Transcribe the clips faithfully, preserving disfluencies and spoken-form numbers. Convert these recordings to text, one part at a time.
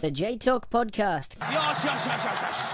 the J Talk podcast. Yes, yes, yes, yes, yes.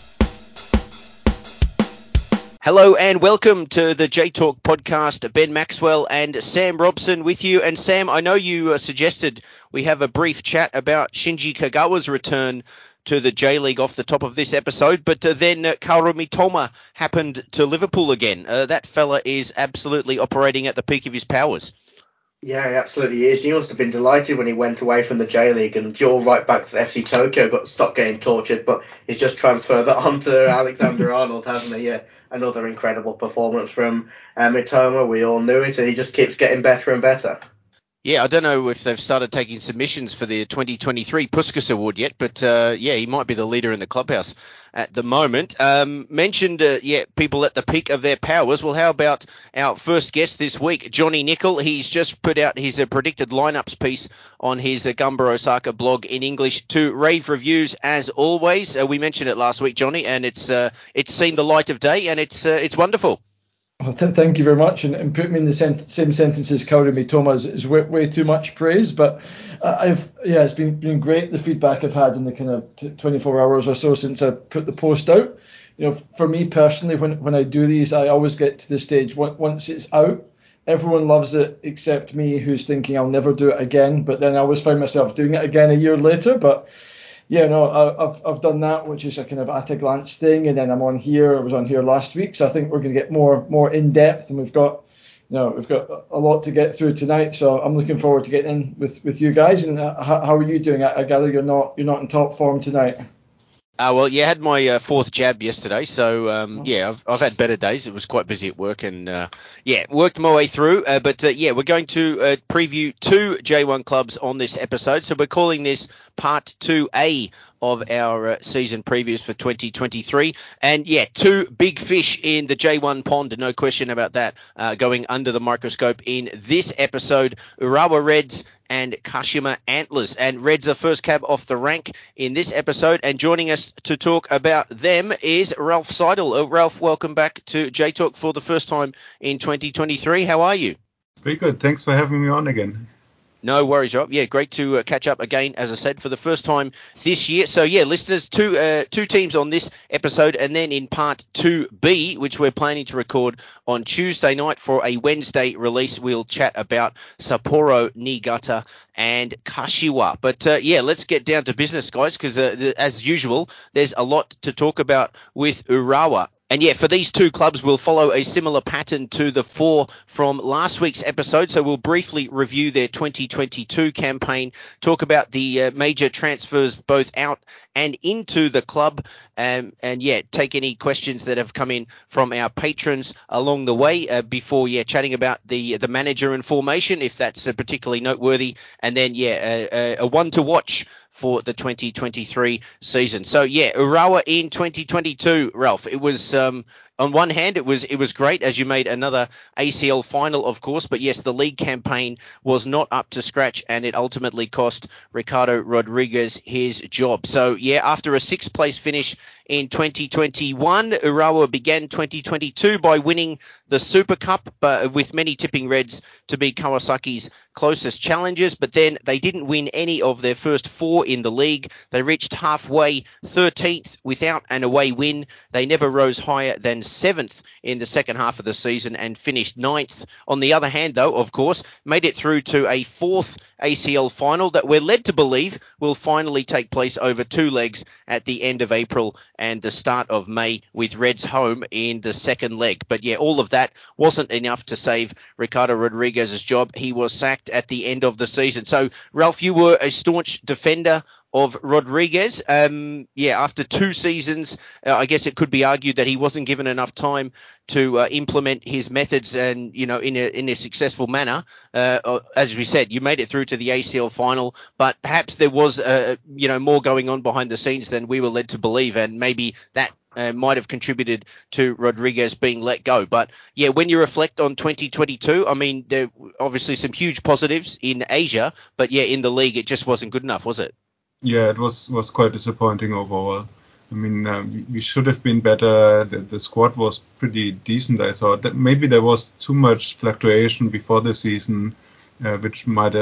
Hello and welcome to the J Talk podcast. Ben Maxwell and Sam Robson with you. And Sam, I know you uh, suggested we have a brief chat about Shinji Kagawa's return to the J-League off the top of this episode, but uh, then uh, Kaoru Mitoma happened to Liverpool again. Uh, that fella is absolutely operating at the peak of his powers. Yeah, he absolutely is. He must have been delighted when he went away from the J-League, and you're right back to F C Tokyo, got stopped getting tortured, but he's just transferred that on to Alexander Arnold, hasn't he? Yeah, another incredible performance from uh, Mitoma. We all knew it, and he just keeps getting better and better. Yeah, I don't know if they've started taking submissions for the twenty twenty-three Puskas Award yet, but uh, yeah, he might be the leader in the clubhouse at the moment. Um, mentioned, uh, yeah, people at the peak of their powers. Well, how about our first guest this week, Johnny Nicol? He's just put out his uh, predicted lineups piece on his uh, Gamba Osaka blog in English to rave reviews as always. Uh, we mentioned it last week, Johnny, and it's uh, it's seen the light of day, and it's uh, it's wonderful. Well, th- thank you very much, and, and put me in the sent- same sentence as Kaoru Mitoma is, is way, way too much praise. But uh, I've yeah, it's been been great, the feedback I've had in the kind of t- twenty-four hours or so since I put the post out. You know, for me personally, when when I do these, I always get to the stage once it's out, everyone loves it except me, who's thinking I'll never do it again. But then I always find myself doing it again a year later. But yeah, no, I, I've I've done that, which is a kind of at a glance thing, and then I'm on here. I was on here last week, so I think we're going to get more more in depth, and we've got, you know, we've got a lot to get through tonight. So I'm looking forward to getting in with, with you guys. And uh, how, how are you doing? I, I gather you're not you're not in top form tonight. Uh, well, yeah, I had my uh, fourth jab yesterday, so um, yeah, I've, I've had better days. It was quite busy at work, and uh, yeah, worked my way through. Uh, but uh, yeah, we're going to uh, preview two J one clubs on this episode, so we're calling this Part two A of our uh, season previews for twenty twenty-three. And yeah, two big fish in the J one pond, no question about that, uh, going under the microscope in this episode, Urawa Reds and Kashima Antlers. And Reds are first cab off the rank in this episode, and joining us to talk about them is Ralph Seidel. Uh, Ralph, welcome back to J Talk for the first time in twenty twenty-three. How are you? Very good. Thanks for having me on again. No worries, Rob. Yeah, great to uh, catch up again, as I said, for the first time this year. So, yeah, listeners, two uh, two teams on this episode, and then in Part two B, which we're planning to record on Tuesday night for a Wednesday release, we'll chat about Sapporo, Niigata, and Kashiwa. But, uh, yeah, let's get down to business, guys, because, uh, th- as usual, there's a lot to talk about with Urawa. And yeah, for these two clubs, we'll follow a similar pattern to the four from last week's episode. So we'll briefly review their twenty twenty-two campaign, talk about the uh, major transfers both out and into the club, um, and yeah, take any questions that have come in from our patrons along the way uh, before, yeah, chatting about the the manager and formation, if that's uh, particularly noteworthy. And then, yeah, a, a one to watch for the twenty twenty-three season. So yeah, Urawa in twenty twenty-two, Ralph. It was um, on one hand, it was it was great as you made another A C L final, of course, but yes, the league campaign was not up to scratch, and it ultimately cost Ricardo Rodriguez his job. So yeah, after a sixth place finish in twenty twenty-one, Urawa began twenty twenty-two by winning the Super Cup, but with many tipping Reds to be Kawasaki's closest challengers. But then they didn't win any of their first four in the league. They reached halfway thirteenth without an away win. They never rose higher than seventh in the second half of the season and finished ninth. On the other hand, though, of course, made it through to a fourth A C L final that we're led to believe will finally take place over two legs at the end of April and the start of May, with Reds home in the second leg. But yeah, all of that wasn't enough to save Ricardo Rodriguez's job. He was sacked at the end of the season. So, Ralph, you were a staunch defender of Rodriguez. Um, yeah, after two seasons, uh, I guess it could be argued that he wasn't given enough time to uh, implement his methods and, you know, in a in a successful manner. Uh, as we said, you made it through to the A C L final, but perhaps there was, uh, you know, more going on behind the scenes than we were led to believe, and maybe that uh, might have contributed to Rodriguez being let go. But yeah, when you reflect on twenty twenty-two, I mean, there were obviously some huge positives in Asia, but yeah, in the league, it just wasn't good enough, was it? Yeah, it was, was quite disappointing overall. I mean, uh, we should have been better. The, the squad was pretty decent, I thought. That maybe there was too much fluctuation before the season, uh, which might have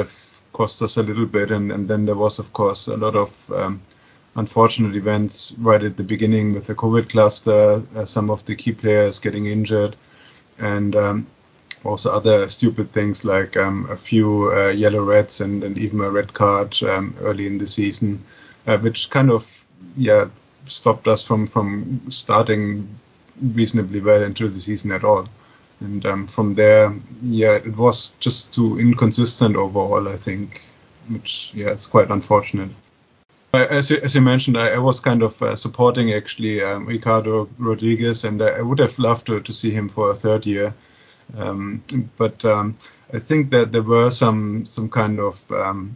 cost us a little bit. And, and then there was, of course, a lot of um, unfortunate events right at the beginning with the COVID cluster, uh, some of the key players getting injured, and um, also other stupid things like um, a few uh, yellow reds and, and even a red card um, early in the season, uh, which kind of yeah stopped us from, from starting reasonably well into the season at all. And um, from there, yeah, it was just too inconsistent overall, I think, which, yeah, it's quite unfortunate. As you, as you mentioned, I, I was kind of uh, supporting, actually, um, Ricardo Rodriguez, and I would have loved to, to see him for a third year. Um, but um, I think that there were some some kind of um,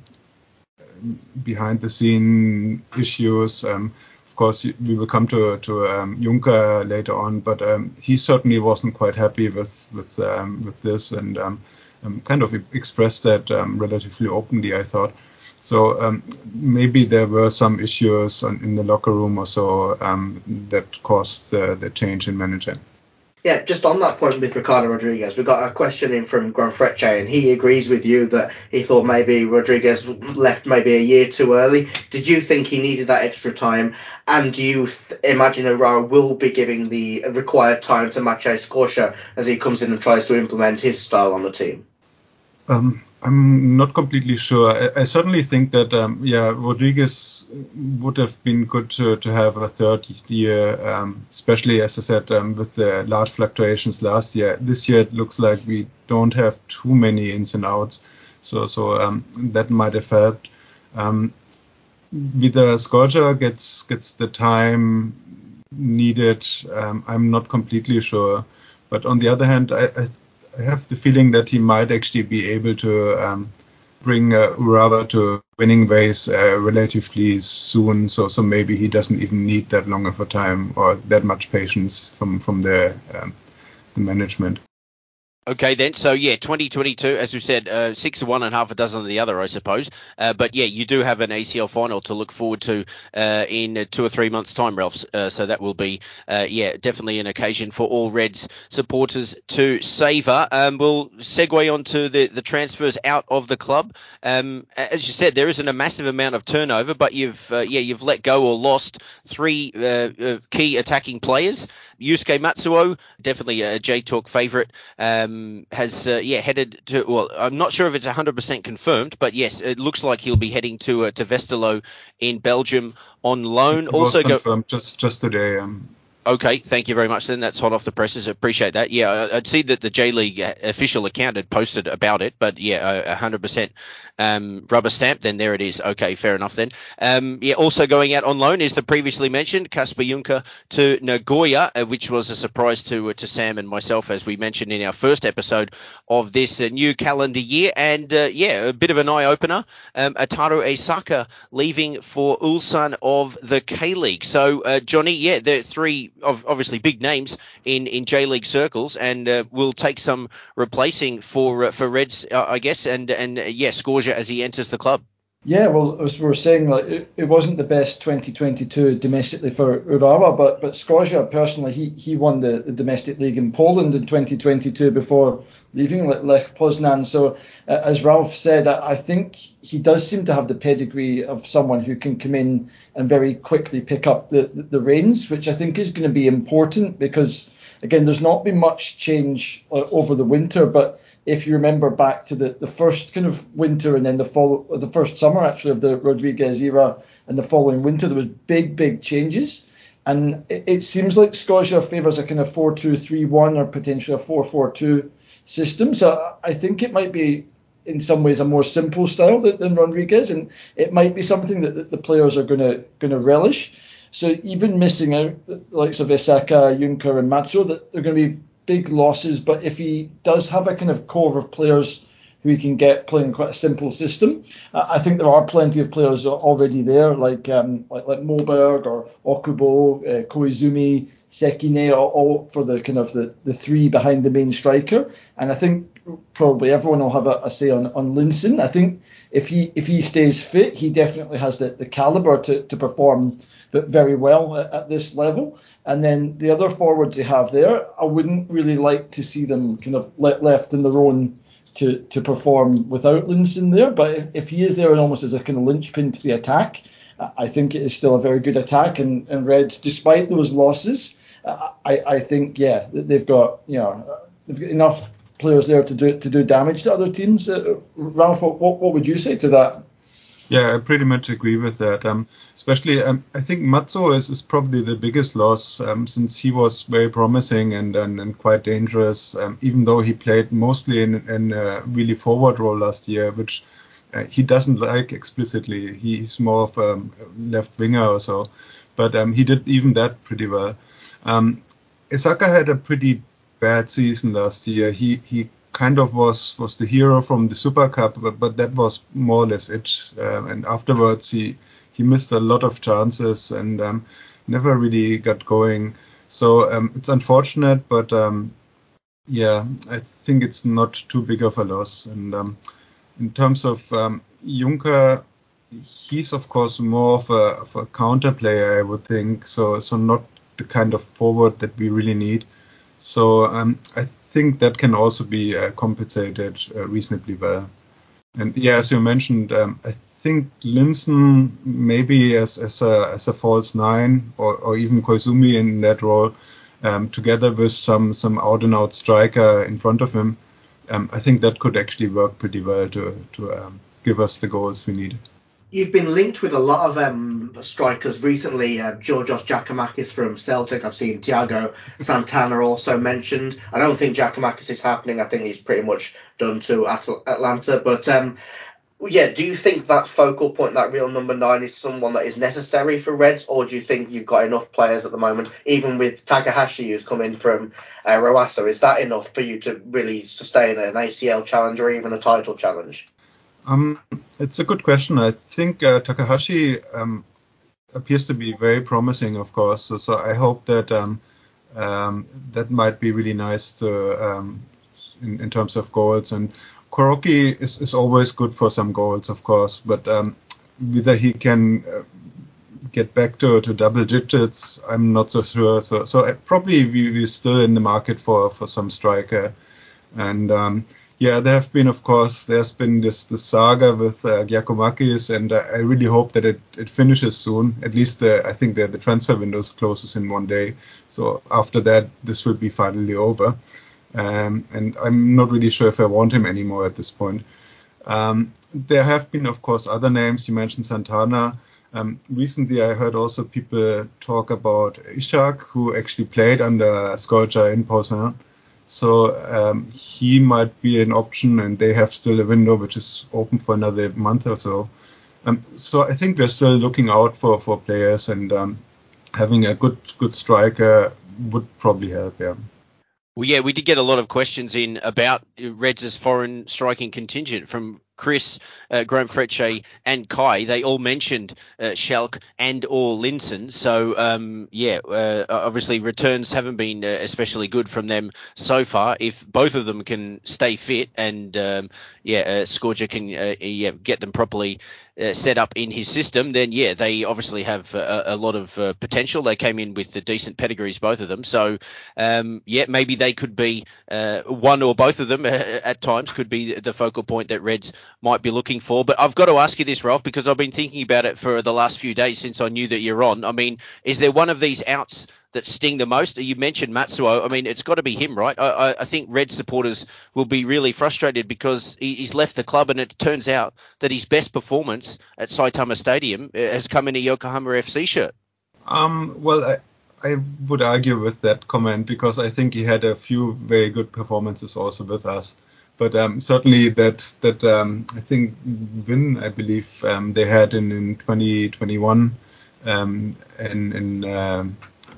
behind-the-scene issues. Um, Of course, we will come to to um, Juncker later on, but um, he certainly wasn't quite happy with with um, with this, and um, um, kind of expressed that um, relatively openly, I thought. So um, maybe there were some issues on, in the locker room or so um, that caused the, the change in manager. Yeah, just on that point with Ricardo Rodriguez, we got a question in from Granfrecce, and he agrees with you that he thought maybe Rodriguez left maybe a year too early. Did you think he needed that extra time? And do you th- imagine Aurora will be giving the required time to Maciej Skorża as he comes in and tries to implement his style on the team? Um, I'm not completely sure. I, I certainly think that, um, yeah, Rodriguez would have been good to, to have a third year, um, especially, as I said, um, with the large fluctuations last year. This year, it looks like we don't have too many ins and outs, so so um, that might have helped. Um, whether Skorża gets gets the time needed, um, I'm not completely sure. But on the other hand, I, I I have the feeling that he might actually be able to um, bring uh, Urawa to winning ways uh, relatively soon. So, so maybe he doesn't even need that long of a time or that much patience from from the, um, the management. Okay, then. So, yeah, twenty twenty-two, as we said, uh, six of one and half a dozen of the other, I suppose. Uh, but, yeah, you do have an A C L final to look forward to uh, in uh, two or three months' time, Ralph. Uh, so that will be, uh, yeah, definitely an occasion for all Reds supporters to savour. Um, we'll segue on to the, the transfers out of the club. Um, as you said, there isn't a massive amount of turnover, but you've, uh, yeah, you've let go or lost three uh, uh, key attacking players. Yusuke Matsuo, definitely a J-Talk favourite, um, has uh, yeah headed to. Well, I'm not sure if it's one hundred percent confirmed, but yes, it looks like he'll be heading to uh, to Westerlo in Belgium on loan. It also was confirmed go, just just today. Um, Okay, thank you very much. Then that's hot off the presses. Appreciate that. Yeah, I'd see that the J League official account had posted about it, but yeah, one hundred percent um, rubber stamp. Then there it is. Okay, fair enough. Then um, yeah, also going out on loan is the previously mentioned Kasper Juncker to Nagoya, uh, which was a surprise to uh, to Sam and myself, as we mentioned in our first episode of this uh, new calendar year. And uh, yeah, a bit of an eye opener. Um, Ataru Asaka leaving for Ulsan of the K League. So uh, Johnny, yeah, the three. Of obviously big names in, in J League circles, and uh, will take some replacing for uh, for Reds, uh, I guess, and and uh, yeah, Skorża as he enters the club. Yeah, well, as we were saying, like it, it wasn't the best twenty twenty-two domestically for Urawa, but but Skorża personally, he he won the, the domestic league in Poland in twenty twenty-two before leaving Lech Poznan. So uh, as Ralph said, I, I think he does seem to have the pedigree of someone who can come in and very quickly pick up the the, the reins, which I think is going to be important because again, there's not been much change uh, over the winter, but if you remember back to the, the first kind of winter and then the follow, the first summer actually of the Rodriguez era and the following winter, there was big, big changes. And it, it seems like Skorża favours a kind of four two three one or potentially a four four two system. So I think it might be in some ways a more simple style than, than Rodriguez, and it might be something that, that the players are going to going to relish. So even missing out the likes of Asaka, Juncker and Matsuo, that they're going to be big losses, but if he does have a kind of core of players who he can get playing quite a simple system, uh, I think there are plenty of players already there, like um, like, like Moberg or Okubo, uh, Koizumi, Sekine, all, all for the kind of the, the three behind the main striker. And I think probably everyone will have a, a say on, on Linson. I think if he if he stays fit, he definitely has the, the calibre to, to perform very well at, at this level. And then the other forwards they have there, I wouldn't really like to see them kind of let, left in their own to, to perform without Linson there. But if, if he is there and almost as a kind of linchpin to the attack, I think it is still a very good attack. And, and Reds, despite those losses, I, I think, yeah, they've got, you know, they've got enough players there to do to do damage to other teams. Uh, Ralph, what, what would you say to that? Yeah, I pretty much agree with that. Um, especially, um, I think Matzo is, is probably the biggest loss um, since he was very promising and, and, and quite dangerous, um, even though he played mostly in, in a really forward role last year, which uh, he doesn't like explicitly. He's more of a left winger or so, but um, he did even that pretty well. Um, Isaka had a pretty bad season last year. He he kind of was was the hero from the Super Cup, but, but that was more or less it. Um, and afterwards, he he missed a lot of chances and um, never really got going. So um, it's unfortunate, but um, yeah, I think it's not too big of a loss. And um, in terms of um, Juncker, he's of course more of a, of a counter player, I would think. So so not the kind of forward that we really need. So um, I think that can also be uh, compensated uh, reasonably well. And yeah, as you mentioned, um, I think Linson maybe as as a as a false nine or, or even Koizumi in that role, um, together with some some out and out striker in front of him, um, I think that could actually work pretty well to to um, give us the goals we need. You've been linked with a lot of um, strikers recently. Uh, Georgios Giacomakis from Celtic. I've seen Thiago Santana also mentioned. I don't think Giacomakis is happening. I think he's pretty much done to At- Atlanta. But um, yeah, do you think that focal point, that real number nine, is someone that is necessary for Reds, or do you think you've got enough players at the moment, even with Takahashi who's come in from uh, Roasa? Is that enough for you to really sustain an A C L challenge or even a title challenge? Um, it's a good question. I think uh, Takahashi um, appears to be very promising, of course. So, so I hope that um, um, that might be really nice to um, in, in terms of goals. And Kuroki is, is always good for some goals, of course. But um, whether he can uh, get back to, to double digits, I'm not so sure. So, so I, probably we, we're still in the market for, for some striker. And um, yeah, there have been, of course, there's been this, this saga with uh, Giacomakis, and I, I really hope that it, it finishes soon. At least the, I think that the transfer window closes in one day. So after that, this will be finally over. Um, and I'm not really sure if I want him anymore at this point. Um, there have been, of course, other names. You mentioned Santana. Um, recently, I heard also people talk about Ishak, who actually played under Scorja in Poznan. So um, he might be an option, and they have still a window which is open for another month or so. Um, so I think we're still looking out for, for players, and um, having a good good striker would probably help. Yeah. Well, yeah, we did get a lot of questions in about Reds' foreign striking contingent from Chris, uh, Graham Frecce, and Kai. They all mentioned uh, Schalke and or Linson. So, um, yeah, uh, obviously returns haven't been uh, especially good from them so far. If both of them can stay fit and, um, yeah, uh, Scorja can uh, yeah, get them properly uh, set up in his system, then, yeah, they obviously have a, a lot of uh, potential. They came in with the decent pedigrees, both of them. So, um, yeah, maybe they could be uh, one or both of them uh, at times could be the focal point that Reds might be looking for. But I've got to ask you this, Ralph, because I've been thinking about it for the last few days since I knew that you're on. I mean, is there one of these outs that sting the most? You mentioned Matsuo. I mean, it's got to be him, right? I, I think Red supporters will be really frustrated because he, he's left the club, and it turns out that his best performance at Saitama Stadium has come in a Yokohama F C shirt. Um, well, I, I would argue with that comment because I think he had a few very good performances also with us. But um, certainly that that um, I think win I believe um, they had in, in twenty twenty-one um, and, and um,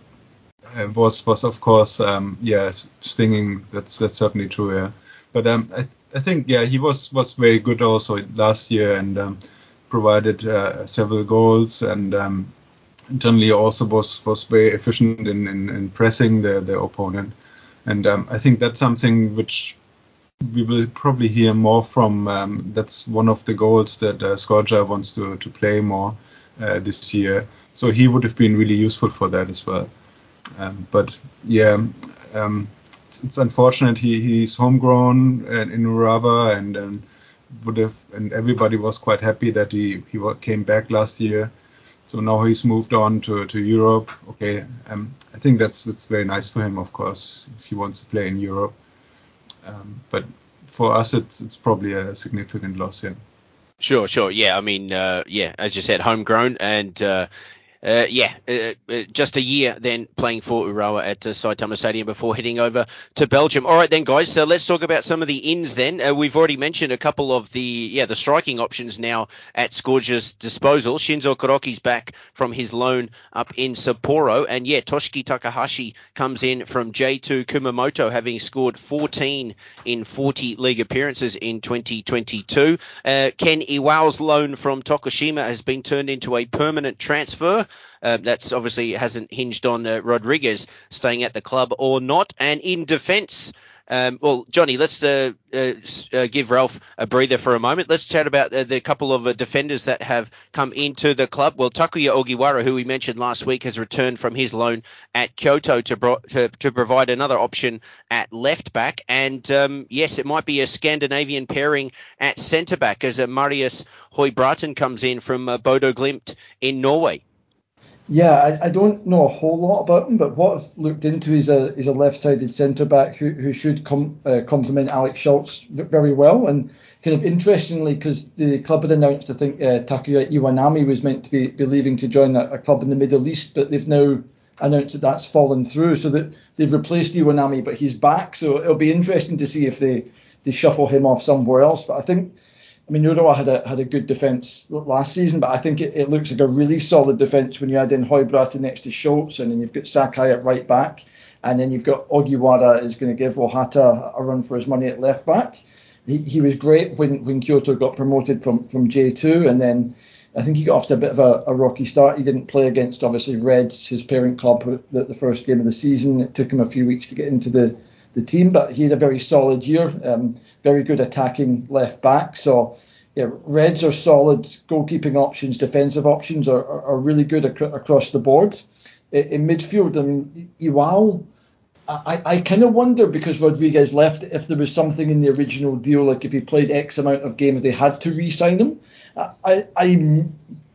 was was of course um, yeah stinging. That's that's certainly true. Yeah, but um, I I think yeah he was was very good also last year and um, provided uh, several goals and um, internally also was was very efficient in, in, in pressing the the opponent. And um, I think that's something which we will probably hear more from. Um, that's one of the goals that uh, Scorja wants to, to play more uh, this year. So he would have been really useful for that as well. Um, but yeah, um, it's, it's unfortunate he he's homegrown in, in Urawa, and, and would have, and everybody was quite happy that he he came back last year. So now he's moved on to, to Europe. Okay, um, I think that's that's very nice for him, of course, if he wants to play in Europe. Um, but for us, it's it's probably a significant loss here. Sure, sure. Yeah, I mean, uh, yeah, as you said, homegrown, and uh, uh, yeah, uh, uh, just a year then playing for Urawa at uh, Saitama Stadium before heading over to Belgium. All right then, guys, so let's talk about some of the ins then. Uh, we've already mentioned a couple of the, yeah, the striking options now at Scourge's disposal. Shinzo Kuroki's back from his loan up in Sapporo, and yeah, Toshiki Takahashi comes in from J two Kumamoto, having scored fourteen in forty league appearances in twenty twenty-two. Uh, Ken Iwao's loan from Tokushima has been turned into a permanent transfer. Uh, that's obviously hasn't hinged on uh, Rodriguez staying at the club or not. And in defence, um, well, Johnny, let's uh, uh, uh, give Ralph a breather for a moment. Let's chat about uh, the couple of uh, defenders that have come into the club. Well, Takuya Ogiwara, who we mentioned last week, has returned from his loan at Kyoto to bro- to, to provide another option at left back. And um, yes, it might be a Scandinavian pairing at centre back as uh, Marius Høybråten comes in from uh, Bodo Glimt in Norway. Yeah, I, I don't know a whole lot about him, but what I've looked into is a is a left-sided centre-back who, who should com, uh, complement Alex Schultz very well. And kind of interestingly, because the club had announced, I think, uh, Takuya Iwanami was meant to be, be leaving to join a, a club in the Middle East, but they've now announced that that's fallen through, so that they've replaced Iwanami, but he's back. So it'll be interesting to see if they, they shuffle him off somewhere else. But I think, I mean, Urawa had a had a good defence last season, but I think it, it looks like a really solid defence when you add in Høybråten next to Schultz, and then you've got Sakai at right back, and then you've got Ogiwara is going to give Ohata a run for his money at left back. He he was great when, when Kyoto got promoted from, from J two, and then I think he got off to a bit of a, a rocky start. He didn't play against, obviously, Reds, his parent club, the, the first game of the season. It took him a few weeks to get into the the team, but he had a very solid year, um, very good attacking left back. So yeah, Reds are solid goalkeeping options, defensive options are, are, are really good ac- across the board. In, in midfield, um, Iwao, I, I kind of wonder, because Rodriguez left, if there was something in the original deal, like if he played X amount of games, they had to re-sign him. I, I,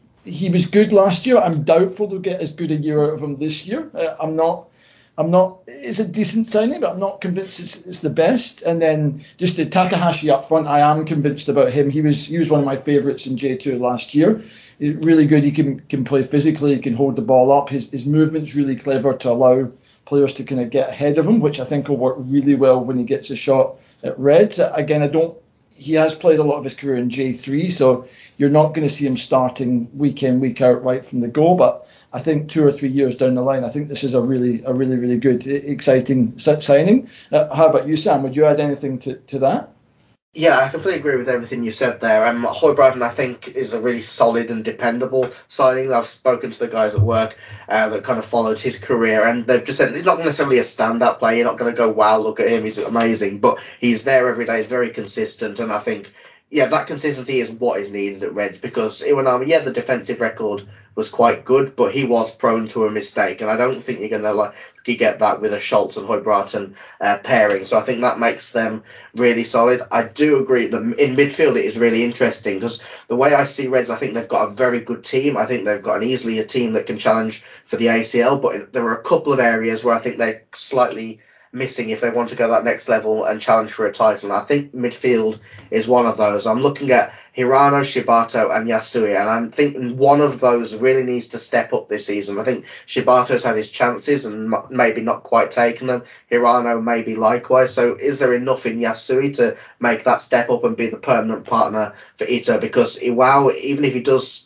he was good last year. I'm doubtful they'll get as good a year out of him this year. Uh, I'm not. I'm not. It's a decent signing, but I'm not convinced it's, it's the best. And then just the Takahashi up front, I am convinced about him. He was he was one of my favourites in J two last year. He's really good. He can can play physically. He can hold the ball up. His his movement's really clever to allow players to kind of get ahead of him, which I think will work really well when he gets a shot at Reds. Again, I don't. He has played a lot of his career in J three, so you're not going to see him starting week in, week out right from the go. But I think two or three years down the line, I think this is a really, a really, really good, exciting signing. Uh, how about you, Sam? Would you add anything to, to that? Yeah, I completely agree with everything you said there. Um, Høybråten, I think, is a really solid and dependable signing. I've spoken to the guys at work uh, that kind of followed his career, and they've just said he's not necessarily a stand-up player. You're not going to go, wow, look at him, he's amazing. But he's there every day. He's very consistent, and I think, yeah, that consistency is what is needed at Reds, because Iwanami, yeah, the defensive record was quite good, but he was prone to a mistake, and I don't think you're going to like you get that with a Schultz and Høybråten uh, pairing. So I think that makes them really solid. I do agree that in midfield it is really interesting, because the way I see Reds, I think they've got a very good team. I think they've got an easily a team that can challenge for the A C L, but there are a couple of areas where I think they're slightly missing if they want to go that next level and challenge for a title. And I think midfield is one of those. I'm looking at Hirano, Shibato and Yasui, and I'm thinking one of those really needs to step up this season. I think Shibato's had his chances and m- maybe not quite taken them. Hirano maybe likewise. So is there enough in Yasui to make that step up and be the permanent partner for Ito? Because Iwao, even if he does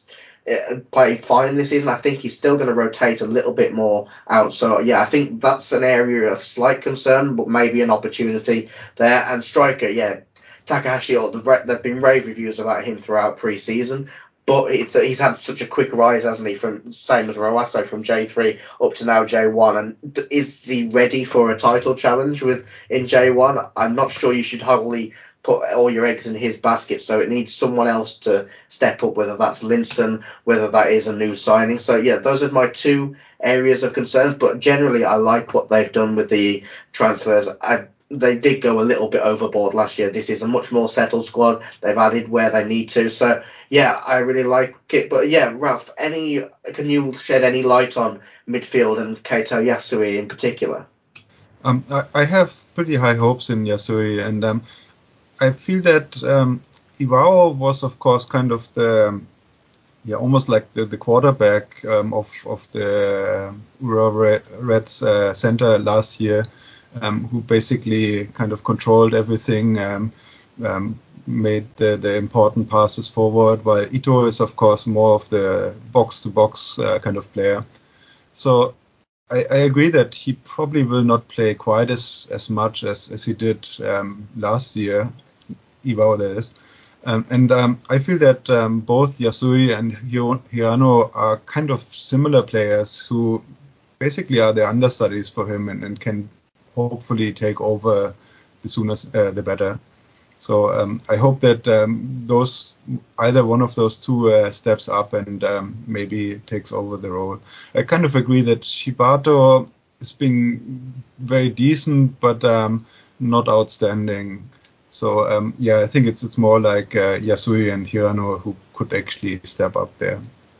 play fine this season, I think he's still going to rotate a little bit more out. So yeah, I think that's an area of slight concern, but maybe an opportunity there. And striker, yeah, Takahashi, there've been rave reviews about him throughout pre-season, but it's he's had such a quick rise, hasn't he, from same as Roasso, from J three up to now J one. And is he ready for a title challenge with in J one? I'm not sure you should wholly put all your eggs in his basket. So it needs someone else to step up, whether that's Linson, whether that is a new signing. So yeah, those are my two areas of concerns. But generally, I like what they've done with the transfers. I, they did go a little bit overboard last year. This is a much more settled squad. They've added where they need to. So yeah, I really like it. But yeah, Ralph, any can you shed any light on midfield and Keita Yasui in particular? Um, I, I have pretty high hopes in Yasui, and um, I feel that um, Iwao was, of course, kind of the yeah, almost like the, the quarterback um, of of the Urawa Reds uh, center last year, um, who basically kind of controlled everything, um, um, made the, the important passes forward, while Ito is, of course, more of the box-to-box uh, kind of player. So I, I agree that he probably will not play quite as, as much as, as he did um, last year, Iwao that is. Um, and um, I feel that um, both Yasui and Hirano are kind of similar players who basically are the understudies for him and, and can hopefully take over the sooner uh, the better. So um, I hope that um, those either one of those two uh, steps up and um, maybe takes over the role. I kind of agree that Shibato has been very decent, but um, not outstanding. So um, yeah, I think it's it's more like uh, Yasui and Hirano who could actually step up there.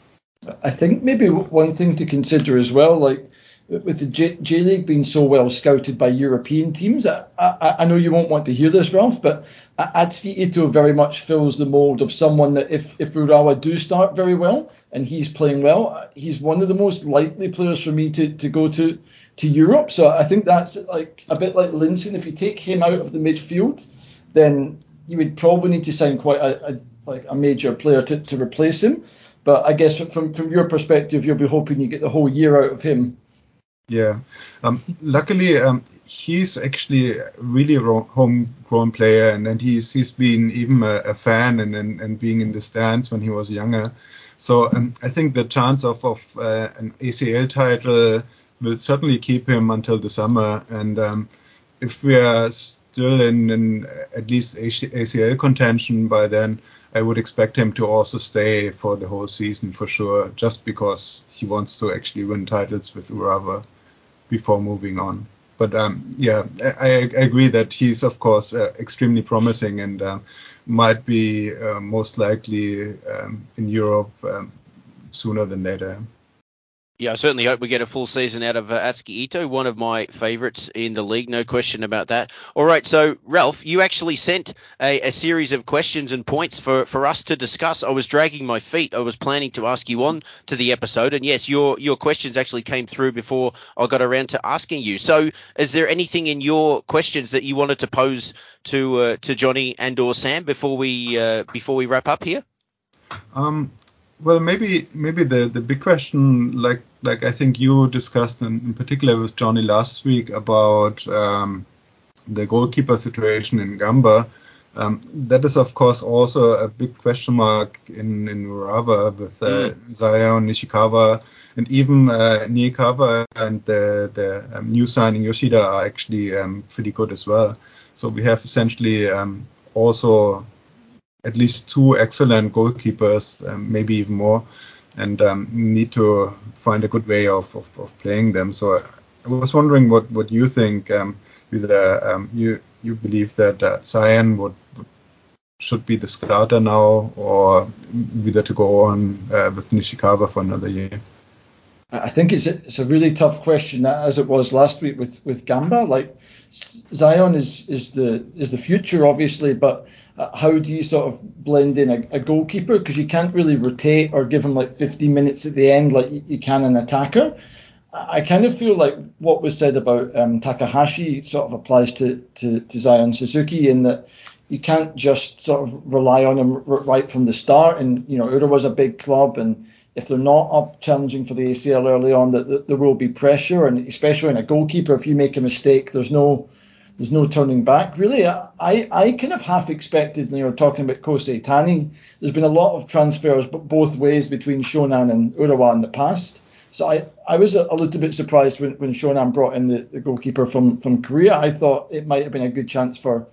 I think maybe one thing to consider as well, like with the J, J League being so well scouted by European teams, I, I, I know you won't want to hear this, Ralph, but Atsuki Ito very much fills the mold of someone that if, if Urawa do start very well and he's playing well, he's one of the most likely players for me to, to go to, to Europe. So I think that's like a bit like Linson. If you take him out of the midfield, then you would probably need to sign quite a, a like a major player to, to replace him. But I guess from, from your perspective, you'll be hoping you get the whole year out of him. Yeah. Um, luckily, um, he's actually a really homegrown player, and, and he's he's been even a, a fan and, and, and being in the stands when he was younger. So um, I think the chance of, of uh, an A C L title will certainly keep him until the summer. And um, if we are still in, in at least A C L contention by then, I would expect him to also stay for the whole season for sure, just because he wants to actually win titles with Urawa before moving on. But um, yeah, I, I agree that he's, of course, uh, extremely promising and um, might be uh, most likely um, in Europe um, sooner than later. Yeah, I certainly hope we get a full season out of uh, Atsuki Ito, one of my favourites in the league, no question about that. All right, so Ralph, you actually sent a, a series of questions and points for, for us to discuss. I was dragging my feet. I was planning to ask you on to the episode, and yes, your your questions actually came through before I got around to asking you. So is there anything in your questions that you wanted to pose to uh, to Johnny and or Sam before we uh, before we wrap up here? Um. Well, maybe maybe the, the big question, like like I think you discussed in, in particular with Johnny last week about um, the goalkeeper situation in Gamba. Um, that is, of course, also a big question mark in, in Urawa with uh, mm. Zion, Nishikawa, and even uh, Niikawa and the, the um, new signing Yoshida are actually um, pretty good as well. So we have essentially um, also at least two excellent goalkeepers, um, maybe even more, and um, need to find a good way of, of, of playing them. So I, I was wondering what, what you think. Um, whether um, you you believe that uh, Zion would, would should be the starter now, or whether to go on uh, with Nishikawa for another year. I think it's a, it's a really tough question, as it was last week with, with Gamba. Like Zion is, is the is the future, obviously, but uh, how do you sort of blend in a, a goalkeeper? Because you can't really rotate or give him like fifteen minutes at the end like you, you can an attacker. I kind of feel like what was said about um, Takahashi sort of applies to, to, to Zion Suzuki, in that you can't just sort of rely on him right from the start. And, you know, Urawa's a big club, and if they're not up challenging for the A C L early on, that, that there will be pressure, and especially in a goalkeeper, if you make a mistake, there's no there's no turning back. Really, I I kind of half expected, you know, talking about Kosei Tani, there's been a lot of transfers, but both ways between Shonan and Urawa in the past. So I, I was a, a little bit surprised when, when Shonan brought in the, the goalkeeper from, from Korea. I thought it might have been a good chance for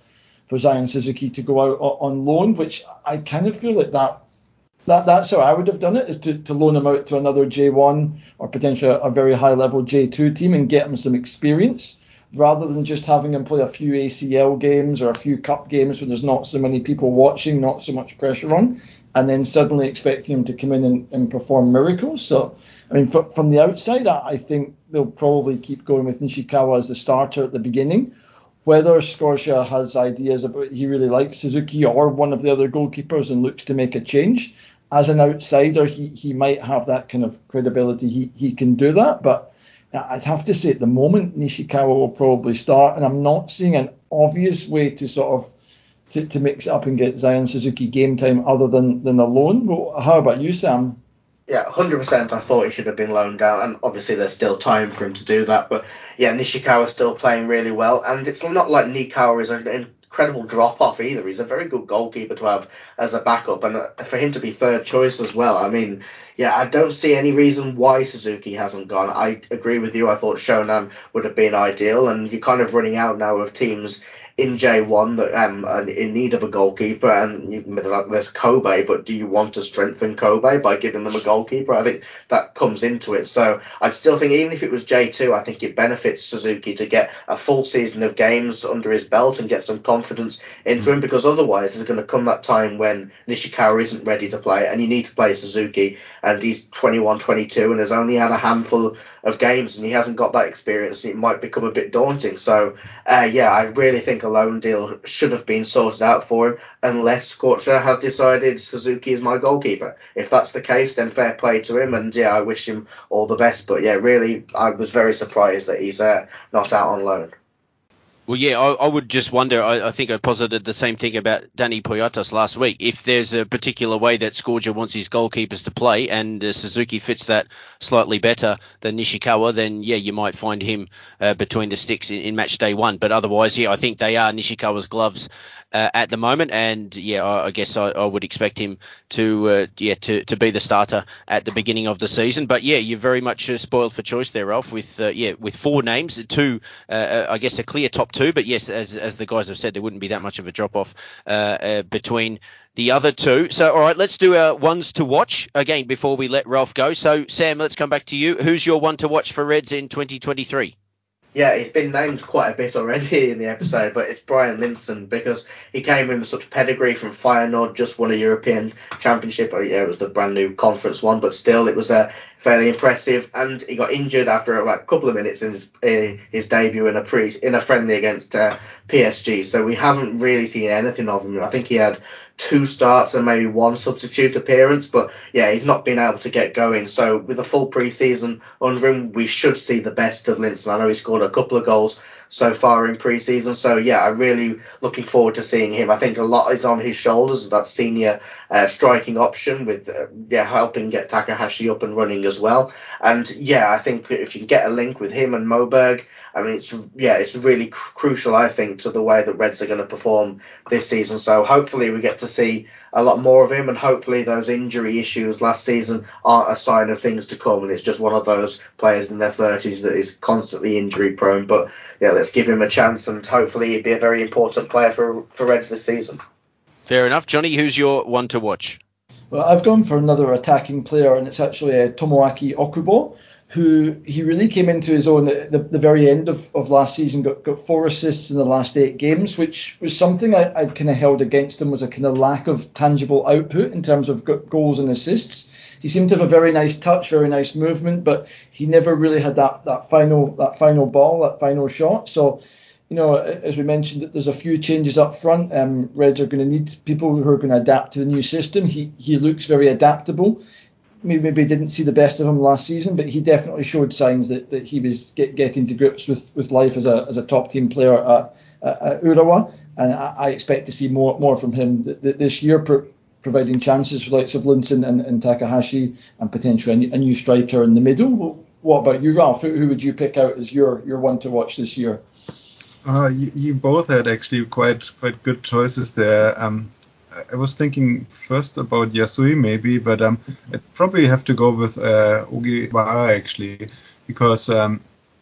for Zion Suzuki to go out on loan, which I kind of feel like that that that's how I would have done it, is to, to loan him out to another J one or potentially a very high level J two team and get him some experience, rather than just having him play a few A C L games or a few cup games when there's not so many people watching, not so much pressure on, and then suddenly expecting him to come in and, and perform miracles. So, I mean, f- from the outside, I, I think they'll probably keep going with Nishikawa as the starter at the beginning. Whether Scorsia has ideas about he really likes Suzuki or one of the other goalkeepers and looks to make a change, as an outsider, he, he might have that kind of credibility. He he can do that, but I'd have to say at the moment Nishikawa will probably start, and I'm not seeing an obvious way to sort of to, to mix it up and get Zion Suzuki game time other than than a loan. Well, how about you, Sam? Yeah, one hundred percent. I thought he should have been loaned out, and obviously there's still time for him to do that. But yeah, Nishikawa's still playing really well, and it's not like Nikawa is an incredible drop-off either. He's a very good goalkeeper to have as a backup, and for him to be third choice as well. I mean, yeah, I don't see any reason why Suzuki hasn't gone. I agree with you. I thought Shonan would have been ideal, and you're kind of running out now of teams in J one that um are in need of a goalkeeper, and you, there's Kobe, but do you want to strengthen Kobe by giving them a goalkeeper? I think that comes into it. So I'd still think even if it was J two, I think it benefits Suzuki to get a full season of games under his belt and get some confidence into mm. him, because otherwise there's going to come that time when Nishikawa isn't ready to play and you need to play Suzuki, and he's twenty-one, twenty-two and has only had a handful of games and he hasn't got that experience, and it might become a bit daunting. So uh, yeah, I really think a loan deal should have been sorted out for him, unless Scorcher has decided Suzuki is my goalkeeper. If that's the case, then fair play to him, and yeah, I wish him all the best. But yeah, really, I was very surprised that he's uh, not out on loan. Well, yeah, I, I would just wonder, I, I think I posited the same thing about Danny Poyatos last week. If there's a particular way that Scorgia wants his goalkeepers to play and uh, Suzuki fits that slightly better than Nishikawa, then, yeah, you might find him uh, between the sticks in, in match day one. But otherwise, yeah, I think they are Nishikawa's gloves uh, at the moment. And, yeah, I, I guess I, I would expect him to, uh, yeah, to, to be the starter at the beginning of the season. But, yeah, you're very much uh, spoiled for choice there, Ralph, with, uh, yeah, with four names, two, uh, I guess, a clear top two. But yes, as as the guys have said, there wouldn't be that much of a drop off uh, uh, between the other two. So, all right, let's do our ones to watch again before we let Ralph go. So, Sam, let's come back to you. Who's your one to watch for Reds in twenty twenty-three? Yeah, he's been named quite a bit already in the episode, but it's Brian Linson, because he came in with such pedigree from Feyenoord, just won a European Championship. Oh, yeah, it was the brand new conference one, but still, it was uh, fairly impressive. And he got injured after about a couple of minutes in his, uh, his debut in a pre in a friendly against uh, P S G. So we haven't really seen anything of him. I think he had two starts and maybe one substitute appearance, but yeah, he's not been able to get going. So with a full pre-season under him, we should see the best of Linson. I know he scored a couple of goals so far in pre-season, so yeah, I'm really looking forward to seeing him. I think a lot is on his shoulders, that senior uh, striking option, with uh, yeah helping get Takahashi up and running as well. And yeah, I think if you can get a link with him and Moberg, I mean, it's yeah, it's really cr- crucial, I think, to the way that Reds are going to perform this season. So hopefully we get to see a lot more of him, and hopefully those injury issues last season aren't a sign of things to come, and it's just one of those players in their thirties that is constantly injury prone. But yeah, let's give him a chance, and hopefully he'd be a very important player for for Reds this season. Fair enough. Johnny, who's your one to watch? Well, I've gone for another attacking player, and it's actually uh, Tomoaki Okubo, who he really came into his own at the, the very end of, of last season, got, got four assists in the last eight games, which was something I, I'd kind of held against him, was a kind of lack of tangible output in terms of goals and assists. He seemed to have a very nice touch, very nice movement, but he never really had that, that final that final ball, that final shot. So, you know, as we mentioned, there's a few changes up front. Um, Reds are going to need people who are going to adapt to the new system. He he looks very adaptable. Maybe, maybe didn't see the best of him last season, but he definitely showed signs that, that he was get, getting to grips with, with life as a as a top team player at, at, at Urawa, and I, I expect to see more more from him th- th- this year, pro- providing chances for the likes of Linson and, and Takahashi, and potentially a new, a new striker in the middle. What about you, Ralph? Who, who would you pick out as your your one to watch this year? Uh, you, you both had actually quite quite good choices there. Um, I was thinking first about Yasui maybe, but um, I'd probably have to go with uh, Ogiwara actually, because um,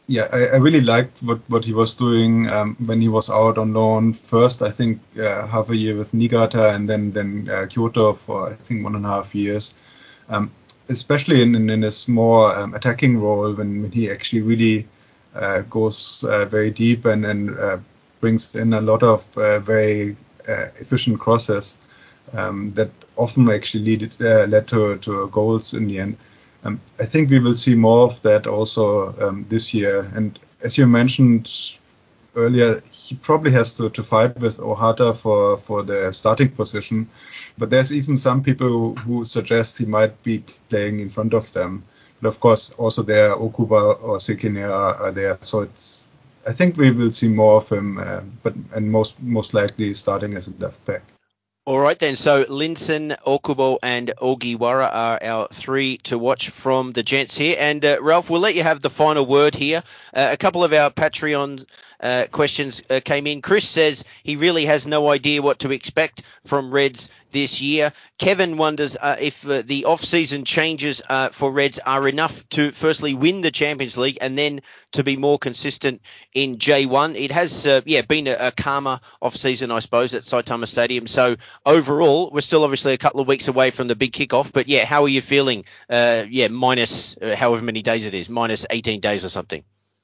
yeah, I, I really liked what, what he was doing um, when he was out on loan. First, I think uh, half a year with Niigata, and then then uh, Kyoto for I think one and a half years. Um, especially in, in, in his more um, attacking role, when, when he actually really uh, goes uh, very deep and, and uh, brings in a lot of uh, very uh, efficient crosses um, that often actually lead, uh, led to, to goals in the end. Um, I think we will see more of that also um, this year. And as you mentioned earlier, he probably has to, to fight with Ohata for, for the starting position. But there's even some people who, who suggest he might be playing in front of them. But of course, also there, Okuba or Sekinera are there. So it's, I think we will see more of him, uh, but and most most likely starting as a left back. All right, then. So Linson, Okubo, and Ogiwara are our three to watch from the gents here. And uh, Ralph, we'll let you have the final word here. Uh, a couple of our Patreon uh, questions uh, came in. Chris says he really has no idea what to expect from Reds this year. Kevin wonders uh, if uh, the off-season changes uh, for Reds are enough to firstly win the Champions League and then to be more consistent in J one. It has, uh, yeah, been a, a calmer off-season, I suppose, at Saitama Stadium. So overall, we're still obviously a couple of weeks away from the big kickoff. But yeah, how are you feeling? Uh, yeah, minus uh, however many days it is, minus eighteen days or something.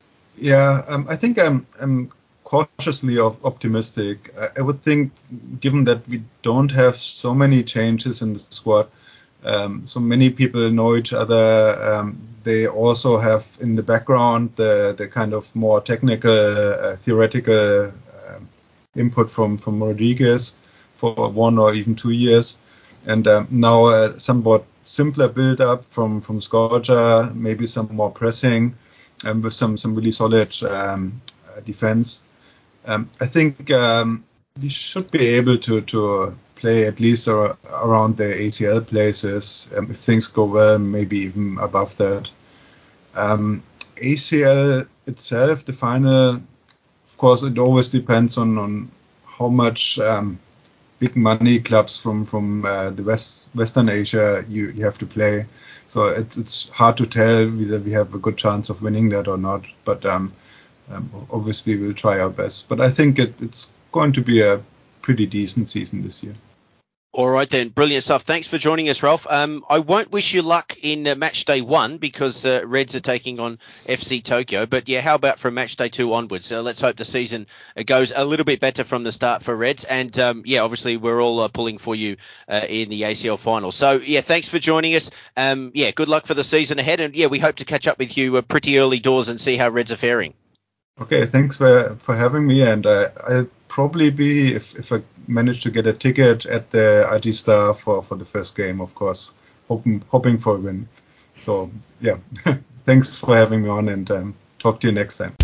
Yeah, um, I think I'm I'm cautiously optimistic. I, I would think, given that we don't have so many changes in the squad, um, so many people know each other. Um, they also have in the background the the kind of more technical, uh, theoretical um, input from from Rodriguez for one or even two years, and um, now a somewhat simpler build up from from Scorja, maybe some more pressing, and with some some really solid um, uh, defense. Um, I think um, we should be able to to play at least ar- around the A C L places. Um, if things go well, maybe even above that. Um, A C L itself, the final, of course, it always depends on on how much um, big money clubs from from uh, the West Western Asia you, you have to play. So it's it's hard to tell whether we have a good chance of winning that or not. But um, um, obviously we'll try our best. But I think it, it's going to be a pretty decent season this year. All right, then. Brilliant stuff. Thanks for joining us, Ralph. Um, I won't wish you luck in uh, match day one because uh, Reds are taking on F C Tokyo. But, yeah, how about from match day two onwards? Uh, let's hope the season uh, goes a little bit better from the start for Reds. And, um, yeah, obviously we're all uh, pulling for you uh, in the A C L final. So, yeah, thanks for joining us. Um, yeah, good luck for the season ahead. And, yeah, we hope to catch up with you uh, pretty early doors and see how Reds are faring. Okay, thanks for for having me. And uh, I'll probably be, if, if I manage to get a ticket, at the I G Star for, for the first game, of course, hoping hoping for a win. So, yeah, thanks for having me on, and um, talk to you next time.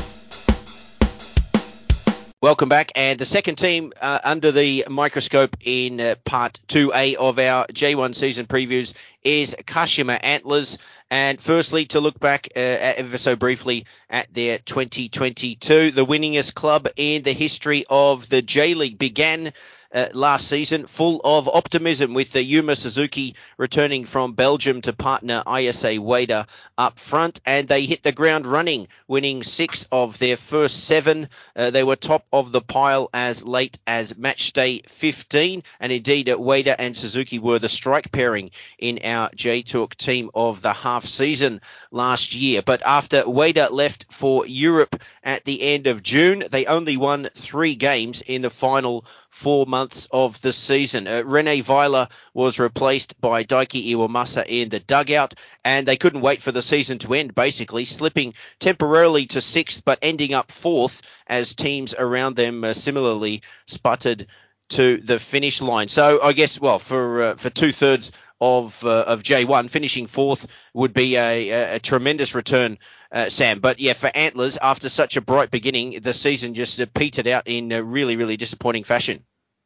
Welcome back, and the second team uh, under the microscope in uh, part two A of our J one season previews is Kashima Antlers. And firstly, to look back uh, ever so briefly at their twenty twenty-two, the winningest club in the history of the J-League began uh, last season full of optimism with the Yuma Suzuki returning from Belgium to partner I S A Ueda up front, and they hit the ground running, winning six of their first seven. Uh, they were top of the pile as late as match day fifteen, and indeed uh, Ueda and Suzuki were the strike pairing in our J-Took team of the half season last year. But after Ueda left for Europe at the end of June, they only won three games in the final four months of the season. Uh, Rene Weiler was replaced by Daiki Iwamasa in the dugout, and they couldn't wait for the season to end, basically, slipping temporarily to sixth, but ending up fourth as teams around them uh, similarly sputtered to the finish line. So I guess, well, for uh, for two-thirds of uh, of J one, finishing fourth would be a, a, a tremendous return, uh, Sam. But yeah, for Antlers, after such a bright beginning, the season just uh, petered out in a really, really disappointing fashion.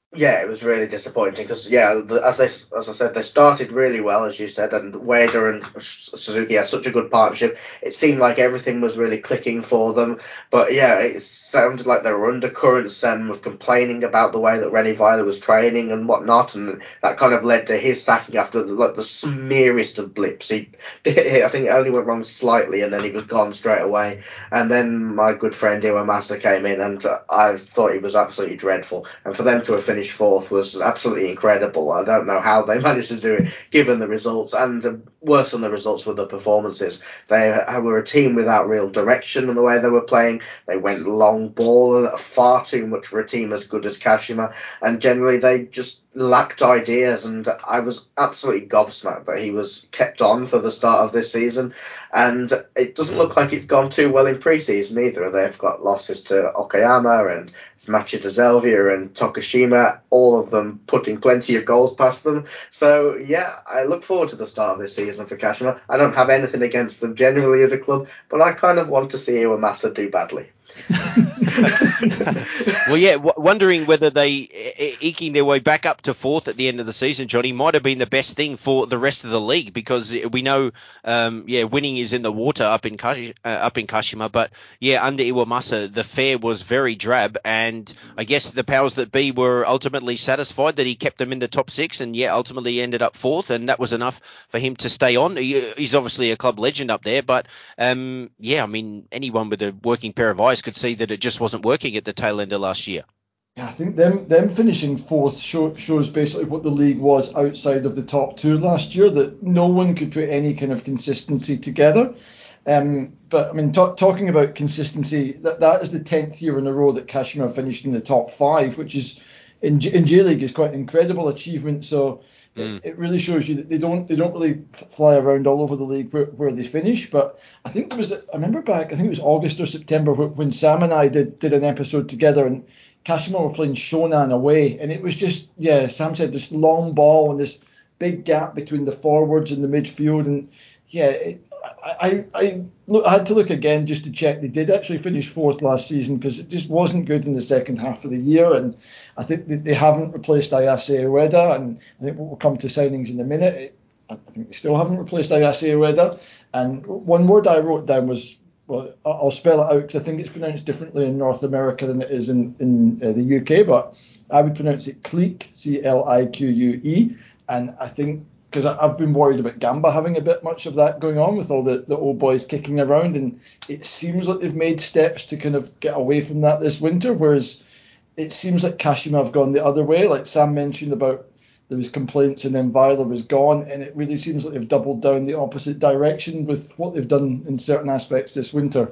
Yeah, it was really disappointing because, yeah, the, as they as I said, they started really well, as you said, and Ueda and Suzuki had such a good partnership. It seemed like everything was really clicking for them. But yeah, it sounded like there were undercurrents um, of complaining about the way that René Weiler was training and whatnot, and that kind of led to his sacking after the, like the smearest of blips. He, I think it only went wrong slightly, and then he was gone straight away. And then my good friend Iwamasa came in, and uh, I thought he was absolutely dreadful. And for them to have finished fourth was absolutely incredible. I don't know how they managed to do it, given the results, and uh, worse than the results were the performances. They were a team without real direction in the way they were playing. They went long ball, far too much for a team as good as Kashima, and generally they just lacked ideas. And I was absolutely gobsmacked that he was kept on for the start of this season. And it doesn't look like it's gone too well in pre-season either. They've got losses to Okayama and Machida Zelvia and Tokushima, all of them putting plenty of goals past them. So, yeah, I look forward to the start of this season for Kashima. I don't have anything against them generally as a club, but I kind of want to see Iwamasa do badly. Well, yeah, w- wondering whether they e- eking their way back up to fourth at the end of the season, Johnny, might have been the best thing for the rest of the league, because we know, um, yeah, winning is in the water up in Kashi, uh, up in Kashima, but yeah, under Iwamasa, the fare was very drab, and I guess the powers that be were ultimately satisfied that he kept them in the top six, and yeah, ultimately ended up fourth, and that was enough for him to stay on. He, he's obviously a club legend up there, but um, yeah, I mean, anyone with a working pair of eyes could see that it just wasn't working at the tail end of last year. Yeah, I think them them finishing fourth show, shows basically what the league was outside of the top two last year, that no one could put any kind of consistency together. Um, but I mean, t- talking about consistency, that, that is the tenth year in a row that Kashima finished in the top five, which is in in J League is quite an incredible achievement. So Mm. it, it really shows you that they don't they don't really fly around all over the league where, where they finish. But I think there was I remember back I think it was August or September when Sam and I did did an episode together, and Kashima were playing Shonan away, and it was just, yeah, Sam said, this long ball and this big gap between the forwards and the midfield, and yeah, it, I, I, I, look, I had to look again just to check. They did actually finish fourth last season because it just wasn't good in the second half of the year, and I think they, they haven't replaced Ayase Ueda, and I think we'll come to signings in a minute. It, I think they still haven't replaced Ayase Ueda, and one word I wrote down was, well, I'll spell it out because I think it's pronounced differently in North America than it is in, in uh, the U K, but I would pronounce it Clique, C L I Q U E, and I think, because I've been worried about Gamba having a bit much of that going on with all the, the old boys kicking around, and it seems like they've made steps to kind of get away from that this winter, whereas it seems like Kashima have gone the other way, like Sam mentioned about there was complaints and then Weiler was gone, and it really seems like they've doubled down the opposite direction with what they've done in certain aspects this winter.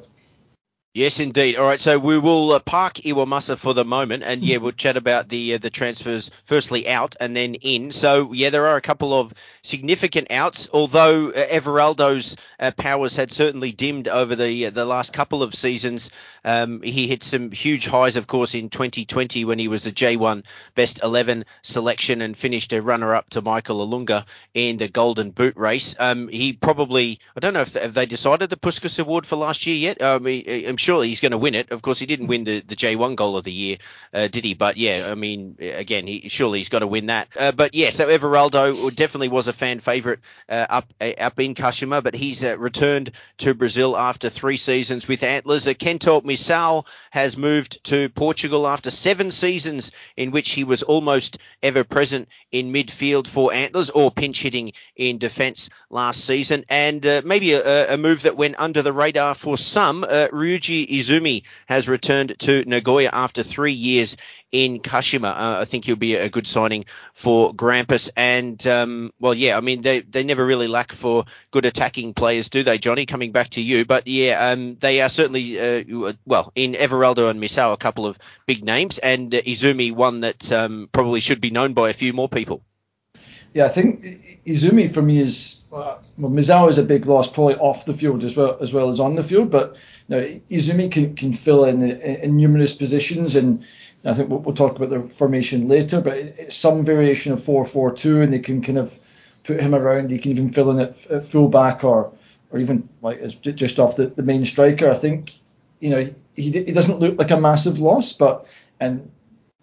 Yes, indeed. All right, so we will uh, park Iwamasa for the moment, and yeah, we'll chat about the uh, the transfers, firstly out and then in. So yeah, there are a couple of significant outs, although uh, Everaldo's uh, powers had certainly dimmed over the uh, the last couple of seasons. Um, he hit some huge highs, of course, in twenty twenty when he was a J one Best eleven selection and finished a runner-up to Michael Alunga in the Golden Boot race. Um, he probably, I don't know if they, have they decided the Puskas Award for last year yet. I mean, I'm sure Surely he's going to win it. Of course, he didn't win the, the J one goal of the year, uh, did he? But yeah, I mean, again, he surely he's got to win that. Uh, but yeah, so Everaldo definitely was a fan favourite uh, up uh, up in Kashima, but he's uh, returned to Brazil after three seasons with Antlers. Uh, Kento Misao has moved to Portugal after seven seasons in which he was almost ever present in midfield for Antlers, or pinch hitting in defence last season. And uh, maybe a, a move that went under the radar for some, uh, Ryuji Izumi has returned to Nagoya after three years in Kashima. Uh, I think he'll be a good signing for Grampus. And, um, well, yeah, I mean, they, they never really lack for good attacking players, do they, Johnny? Coming back to you. But, yeah, um, they are certainly, uh, well, in Everaldo and Misao, a couple of big names. And uh, Izumi, one that um, probably should be known by a few more people. Yeah, I think Izumi for me is, well, Mizawa is a big loss, probably off the field as well as well as on the field. But you know, Izumi can, can fill in, in in numerous positions, and I think we'll, we'll talk about the formation later. But it's some variation of four four two, and they can kind of put him around. He can even fill in at, at full back, or or even like as just off the, the main striker. I think you know he he doesn't look like a massive loss, but and.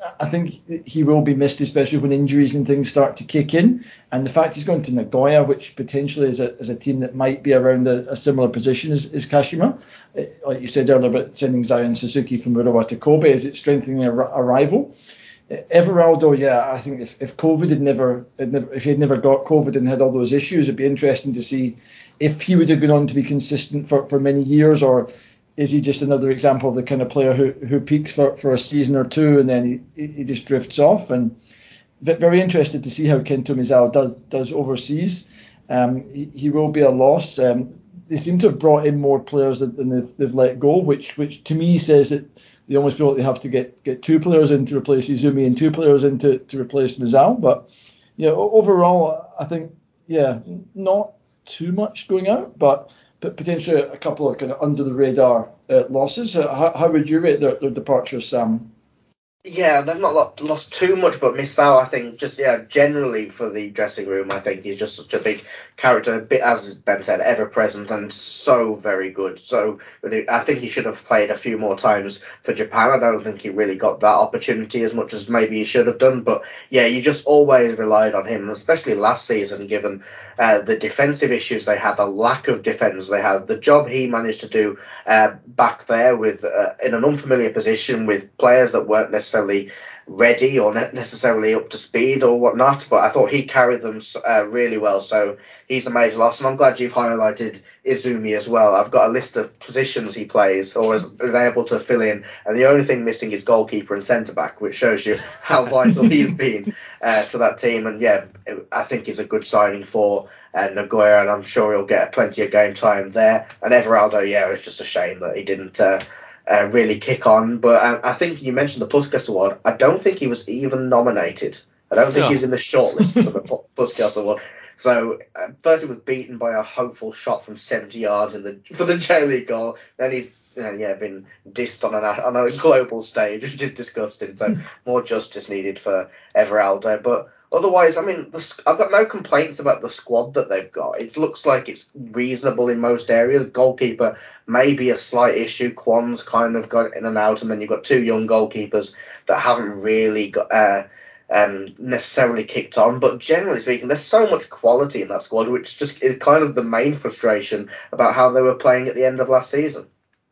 I think he will be missed, especially when injuries and things start to kick in. And the fact he's going to Nagoya, which potentially is a, is a team that might be around a, a similar position as, as Kashima. Like you said earlier about sending Zion Suzuki from Urawa to Kobe, is it strengthening a, a rival? Everaldo, yeah, I think if, if COVID had never, had never, if he had never got COVID and had all those issues, it'd be interesting to see if he would have gone on to be consistent for, for many years, or is he just another example of the kind of player who, who peaks for, for a season or two and then he, he just drifts off? And very interested to see how Kento Mizawa does does overseas. Um, he, he will be a loss. Um, they seem to have brought in more players than, than they've, they've let go, which which to me says that they almost feel like they have to get, get two players in to replace Izumi and two players in to, to replace Mizawa. But yeah, overall, I think, yeah, not too much going out, but but potentially a couple of kind of under the radar uh, losses. Uh, how, how would you rate their, their departures, Sam? Yeah, they've not lo- lost too much, but Misao, I think, just, yeah, generally for the dressing room, I think he's just such a big character, a bit, as Ben said, ever present and so very good. So I think he should have played a few more times for Japan. I don't think he really got that opportunity as much as maybe he should have done. But yeah, you just always relied on him, especially last season, given uh, the defensive issues they had, the lack of defence they had, the job he managed to do uh, back there with uh, in an unfamiliar position with players that weren't necessarily necessarily ready or not necessarily up to speed or whatnot, but I thought he carried them uh, really well, so he's a major loss. And I'm glad you've highlighted Izumi as well. I've got a list of positions he plays or has been able to fill in, and the only thing missing is goalkeeper and centre back, which shows you how vital he's been uh, to that team. And yeah, I think he's a good signing for uh, Nagoya, and I'm sure he'll get plenty of game time there. And Everaldo, yeah, it's just a shame that he didn't uh, Uh, really kick on, but I, I think you mentioned the Puskas Award. I don't think he was even nominated. I don't think Oh. he's in the shortlist for the P- Puskas Award. So uh, first he was beaten by a hopeful shot from seventy yards in the for the J League goal. Then he's uh, yeah been dissed on an on a global stage, which is disgusting. So more justice needed for Everaldo. But otherwise, I mean, the, I've got no complaints about the squad that they've got. It looks like it's reasonable in most areas. Goalkeeper may be a slight issue. Kwan's kind of got in and out, and then you've got two young goalkeepers that haven't really got uh, um, necessarily kicked on. But generally speaking, there's so much quality in that squad, which just is kind of the main frustration about how they were playing at the end of last season.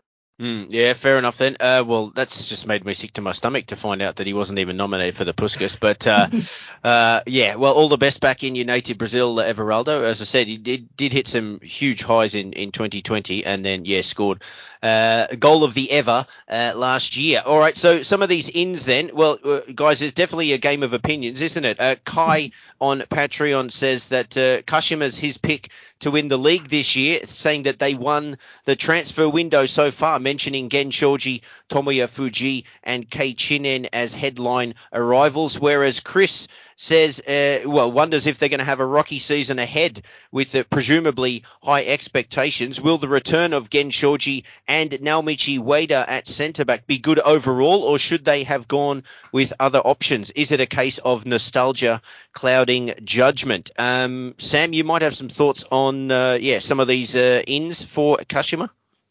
Mm, yeah, fair enough then. Uh, well, that's just made me sick to my stomach to find out that he wasn't even nominated for the Puskas. But uh, uh, yeah, well, all the best back in your native Brazil, uh, Everaldo. As I said, he did, did hit some huge highs in, in twenty twenty, and then yeah, scored uh, a goal of the ever uh, last year. All right, so some of these ins then. Well, uh, guys, there's definitely a game of opinions, isn't it? Uh, Kai on Patreon says that uh, Kashima's his pick to win the league this year, saying that they won the transfer window so far, mentioning Gen Shoji, Tomoya Fuji, and Kei Chinen as headline arrivals, whereas Chris says, uh, well, wonders if they're going to have a rocky season ahead with uh, presumably high expectations. Will the return of Gen Shoji and Naomichi Ueda at centre-back be good overall, or should they have gone with other options? Is it a case of nostalgia clouding judgment? Um, Sam, you might have some thoughts on, uh, yeah, some of these uh, ins for Kashima?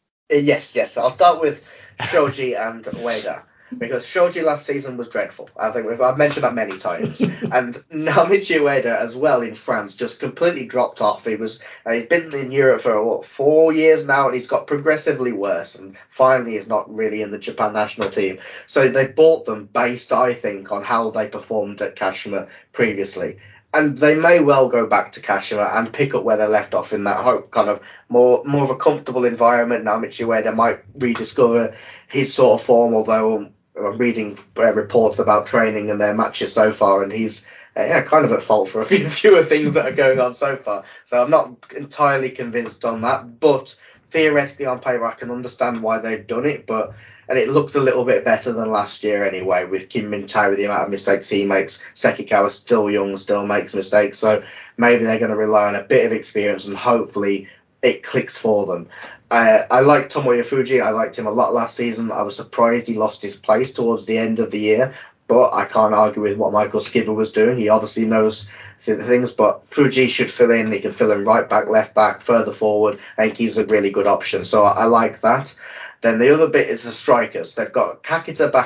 Yes, yes. I'll start with Shoji and Ueda, because Shoji last season was dreadful. I think we've, I've mentioned that many times. And Naomichi Ueda as well in France just completely dropped off. He was uh, he's been in Europe for what, four years now, and he's got progressively worse. And finally, is not really in the Japan national team. So they bought them based, I think, on how they performed at Kashima previously. And they may well go back to Kashima and pick up where they left off in that hope, kind of more more of a comfortable environment. Naomichi Ueda might rediscover his sort of form, although I'm reading reports about training and their matches so far, and he's uh, yeah, kind of at fault for a few fewer things that are going on so far. So I'm not entirely convinced on that, but theoretically on paper I can understand why they've done it, but and it looks a little bit better than last year anyway, with Kim Min-tae, with the amount of mistakes he makes. Sekikawa still young, still makes mistakes, so maybe they're going to rely on a bit of experience and hopefully it clicks for them. Uh, I like Tomoya Fuji. I liked him a lot last season. I was surprised he lost his place towards the end of the year, but I can't argue with what Michael Skibber was doing. He obviously knows the things, but Fuji should fill in. He can fill in right back, left back, further forward. I think he's a really good option, so I, I like that. Then the other bit is the strikers. They've got Kakita back off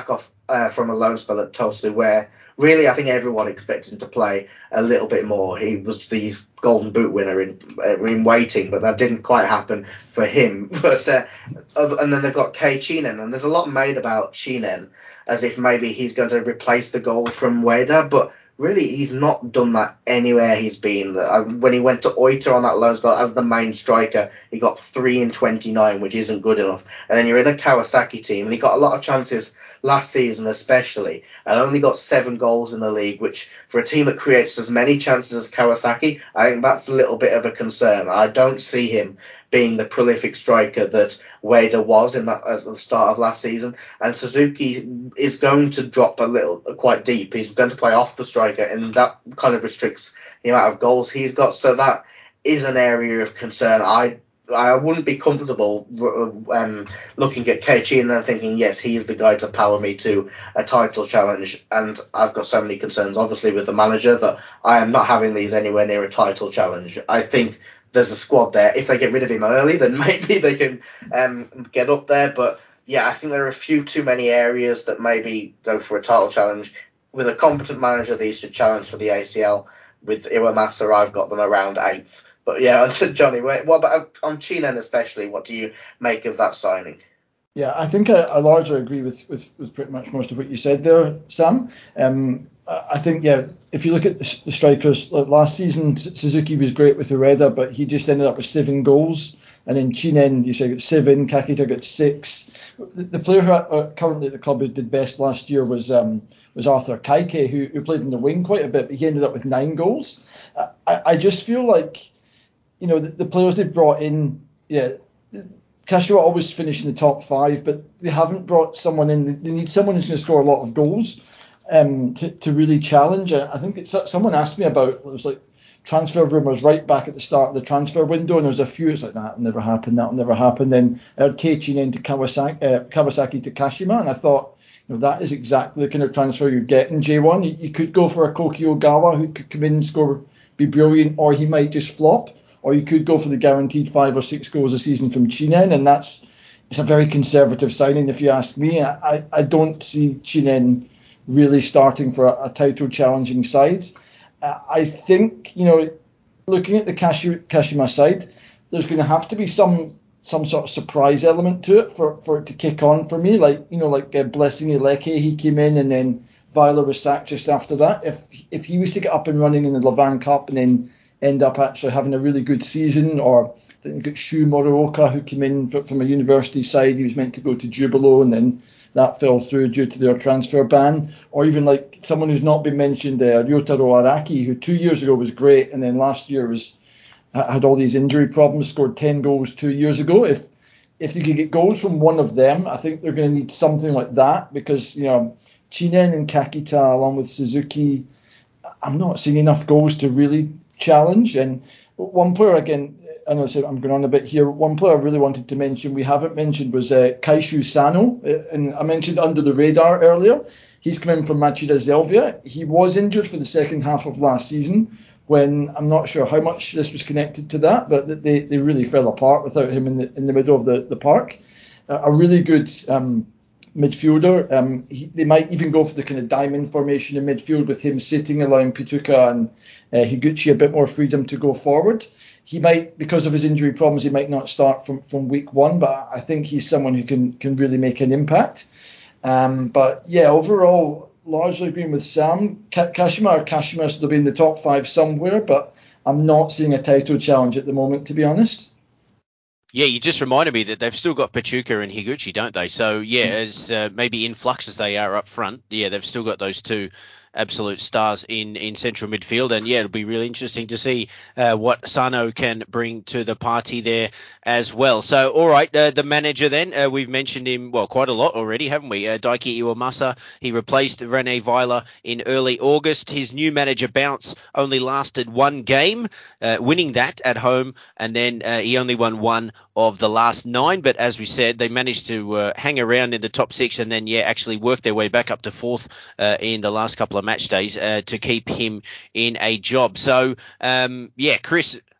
uh, from a loan spell at Tosu, where really I think everyone expected him to play a little bit more. He was the Golden Boot winner in in waiting, but that didn't quite happen for him. But uh, and then they've got Kei Chinen, and there's a lot made about Chinen as if maybe he's going to replace the goal from Ueda, but really he's not done that anywhere he's been. When he went to Oita on that loan spell as the main striker, he got three in twenty-nine, which isn't good enough. And then you're in a Kawasaki team, and he got a lot of chances last season especially, and only got seven goals in the league, which for a team that creates as many chances as Kawasaki, I think that's a little bit of a concern. I don't see him being the prolific striker that Ueda was in that at the start of last season, and Suzuki is going to drop a little quite deep. He's going to play off the striker, and that kind of restricts the amount of goals he's got, so that is an area of concern. I I wouldn't be comfortable um, looking at Keiichi and then thinking, yes, he's the guy to power me to a title challenge. And I've got so many concerns, obviously, with the manager that I am not having these anywhere near a title challenge. I think there's a squad there. If they get rid of him early, then maybe they can um, get up there. But yeah, I think there are a few too many areas that maybe go for a title challenge. With a competent manager, these should challenge for the A C L. With Iwamasa, I've got them around eighth. But yeah, Johnny, what about on Chinen especially? What do you make of that signing? Yeah, I think I, I largely agree with, with, with pretty much most of what you said there, Sam. Um, I think, yeah, if you look at the, the strikers, like last season, Suzuki was great with Ueda, but he just ended up with seven goals. And then Chinen, you said, got seven, Kakita got six. The, the player who uh, currently at the club who did best last year was um, was Arthur Kaike, who, who played in the wing quite a bit, but he ended up with nine goals. I, I just feel like, you know, the, the players they brought in, yeah, Kashiwa always finish in the top five, but they haven't brought someone in. They need someone who's going to score a lot of goals um, to, to really challenge. I think it's someone asked me about, it was like transfer rumours right back at the start of the transfer window, and there's a few, it's like, that'll never happen, that'll never happen. Then I heard Keiichi into Kawasaki, uh, Kawasaki to Kashima, and I thought, you know, that is exactly the kind of transfer you get in J one. You, you could go for a Koki Ogawa who could come in and score, be brilliant, or he might just flop. Or you could go for the guaranteed five or six goals a season from Chinen, and that's it's a very conservative signing if you ask me. I, I don't see Chinen really starting for a, a title challenging side. Uh, I think, you know, looking at the Kashi, Kashima side, there's going to have to be some some sort of surprise element to it for, for it to kick on for me. Like, you know, like uh, Blessing Eleke, he came in and then Weiler was sacked just after that. If if he was to get up and running in the Levan Cup and then end up actually having a really good season, or I think you've got Shu Morioka who came in from a university side. He was meant to go to Jubilo and then that fell through due to their transfer ban. Or even like someone who's not been mentioned, uh, Ryotaro Araki, who two years ago was great and then last year was had all these injury problems, scored ten goals two years ago. If if they could get goals from one of them, I think they're going to need something like that, because, you know, Chinen and Kakita along with Suzuki, I'm not seeing enough goals to really challenge. And one player, again, I know I'm going on a bit here, one player I really wanted to mention we haven't mentioned was uh, Kaishu Sano, and I mentioned under the radar earlier. He's come in from Machida Zelvia. He was injured for the second half of last season, when I'm not sure how much this was connected to that, but they, they really fell apart without him in the in the middle of the, the park. Uh, a really good um, midfielder. Um, he, they might even go for the kind of diamond formation in midfield with him sitting, allowing Pituka and uh, Higuchi a bit more freedom to go forward. He might, because of his injury problems, he might not start from, from week one, but I think he's someone who can, can really make an impact. Um, but yeah, overall, largely agreeing with Sam. Ka- Kashima or Kashima still be in the top five somewhere, but I'm not seeing a title challenge at the moment, to be honest. Yeah, you just reminded me that they've still got Pachuca and Higuchi, don't they? So, yeah, as uh, maybe in flux as they are up front, yeah, they've still got those two absolute stars in, in central midfield. And, yeah, it'll be really interesting to see uh, what Sano can bring to the party there as well. So, all right, uh, the manager then, uh, we've mentioned him, well, quite a lot already, haven't we? Uh, Daiki Iwamasa, he replaced Rene Weiler in early August. His new manager bounce only lasted one game, uh, winning that at home, and then uh, he only won one of the last nine. But as we said, they managed to uh, hang around in the top six and then, yeah, actually work their way back up to fourth uh, in the last couple of match days uh, to keep him in a job. So, um, yeah, Chris,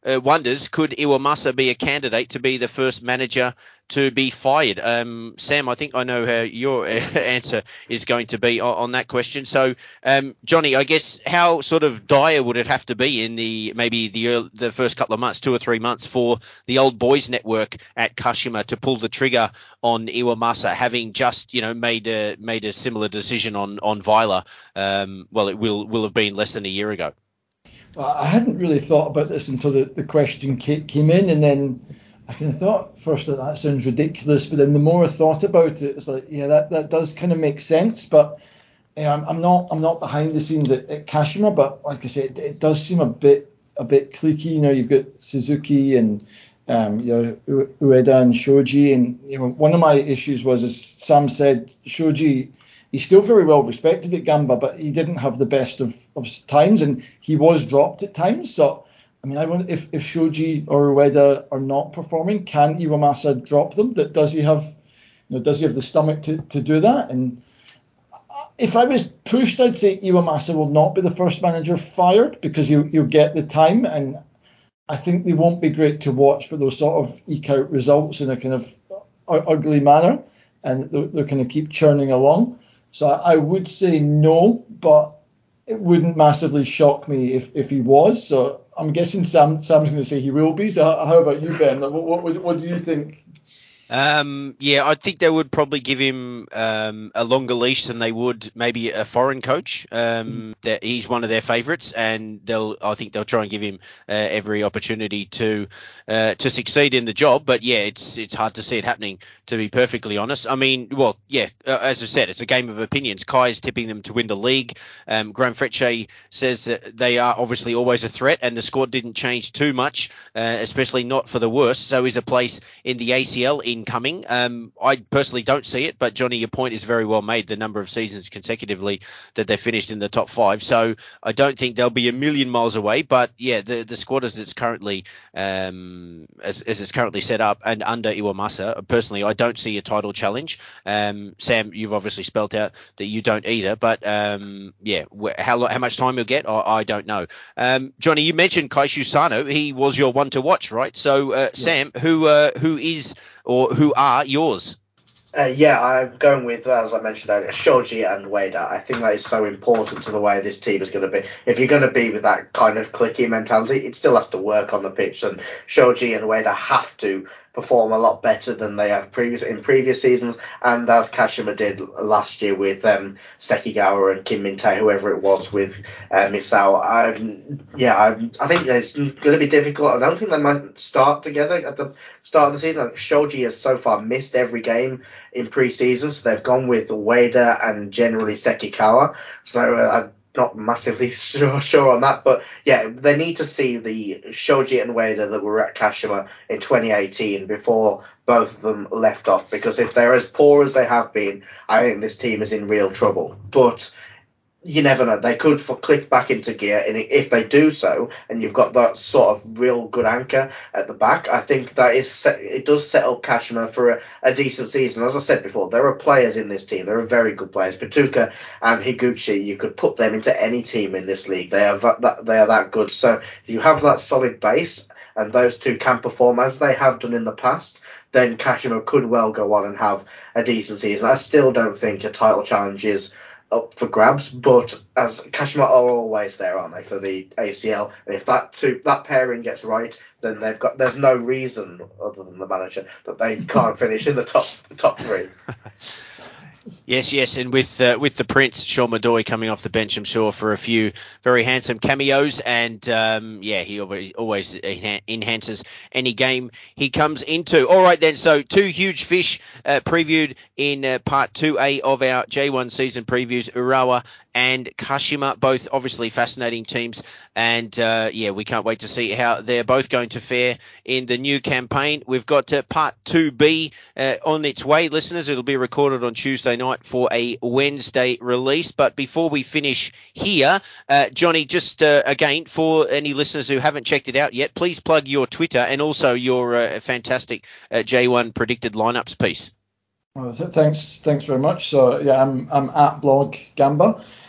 uh, wonders, could Iwamasa be a candidate to be the first manager to be fired? Um, Sam, I think I know how your answer is going to be on, on that question. So, um, Johnny, I guess how sort of dire would it have to be in the maybe the early, the first couple of months, two or three months, for the old boys network at Kashima to pull the trigger on Iwamasa, having just you know made a made a similar decision on on Weiler? Um, well, it will will have been less than a year ago. I hadn't really thought about this until the, the question came in, and then I kind of thought first that that sounds ridiculous, but then the more I thought about it, it's like, yeah, that, that does kind of make sense. But you know, I'm, I'm not I'm not behind the scenes at, at Kashima, but like I said, it, it does seem a bit a bit cliquey. You know, you've got Suzuki and um, you know Ueda and Shoji, and you know one of my issues was, as Sam said, Shoji. He's still very well respected at Gamba, but he didn't have the best of, of times, and he was dropped at times. So, I mean, I wonder if, if Shoji or Ueda are not performing, can Iwamasa drop them? Does he have, you know, does he have the stomach to, to do that? And if I was pushed, I'd say Iwamasa will not be the first manager fired because he'll, he'll get the time, and I think they won't be great to watch, but they'll sort of eke out results in a kind of ugly manner, and they'll, they'll kind of keep churning along. So I would say no, but it wouldn't massively shock me if, if he was. So I'm guessing Sam Sam's going to say he will be. So how about you, Ben? What what, what do you think? Um, yeah, I think they would probably give him um, a longer leash than they would maybe a foreign coach. Um, that he's one of their favourites, and they'll I think they'll try and give him uh, every opportunity to uh, to succeed in the job. But yeah, it's it's hard to see it happening, to be perfectly honest. I mean, well, yeah, uh, as I said, it's a game of opinions. Kai's tipping them to win the league. Um, Graham Frecce says that they are obviously always a threat, and the squad didn't change too much, uh, especially not for the worse. So is a place in the A C L in incoming. Um, I personally don't see it, but Johnny, your point is very well made. The number of seasons consecutively that they finished in the top five, so I don't think they'll be a million miles away. But yeah, the the squad as it's currently um, as, as it's currently set up and under Iwamasa, personally, I don't see a title challenge. Um, Sam, you've obviously spelt out that you don't either, but um, yeah, wh- how how much time he'll get, I, I don't know. Um, Johnny, you mentioned Kaishu Sano. He was your one to watch, right? So uh, yeah. Sam, who uh, who is or who are yours? Uh, yeah, I'm going with, as I mentioned earlier, Shoji and Ueda. I think that is so important to the way this team is going to be. If you're going to be with that kind of cliquey mentality, it still has to work on the pitch, and Shoji and Ueda have to perform a lot better than they have previous in previous seasons, and as Kashima did last year with um, Sekigawa and Kim Min-tae, whoever it was with uh, Misao. I've, yeah, I've, I think it's going to be difficult. I don't think they might start together at the start of the season. Shoji has so far missed every game in pre-season, so they've gone with Ueda and generally Sekikawa. So uh, I'm not massively sure, sure on that, but yeah, they need to see the Shoji and Ueda that were at Kashima in twenty eighteen before both of them left off, because if they're as poor as they have been, I think this team is in real trouble. But you never know. They could f- click back into gear, and if they do so, and you've got that sort of real good anchor at the back, I think that is set, it does set up Kashima for a, a decent season. As I said before, there are players in this team. There are very good players. Patuka and Higuchi, you could put them into any team in this league. They are that they are that good. So you have that solid base, and those two can perform as they have done in the past, then Kashima could well go on and have a decent season. I still don't think a title challenge is up for grabs, but as Kashima are always there, aren't they, for the A C L? And if that two that pairing gets right, then they've got there's no reason other than the manager that they can't finish in the top top three. Yes, yes, and with uh, with the Prince, Sean Madoy coming off the bench, I'm sure, for a few very handsome cameos, and um, yeah, he always, always enhances any game he comes into. All right then, so two huge fish uh, previewed in uh, part two A of our J one season previews, Urawa and Kashima, both obviously fascinating teams, and uh, yeah, we can't wait to see how they're both going to fare in the new campaign. We've got uh, part two B uh, on its way, listeners. It'll be recorded on Tuesday night for a Wednesday release. But before we finish here, uh, Johnny, just uh, again, for any listeners who haven't checked it out yet, please plug your Twitter and also your uh, fantastic uh, J one predicted lineups piece. Well, th- thanks, thanks very much. So yeah, I'm I'm at blog Gamba.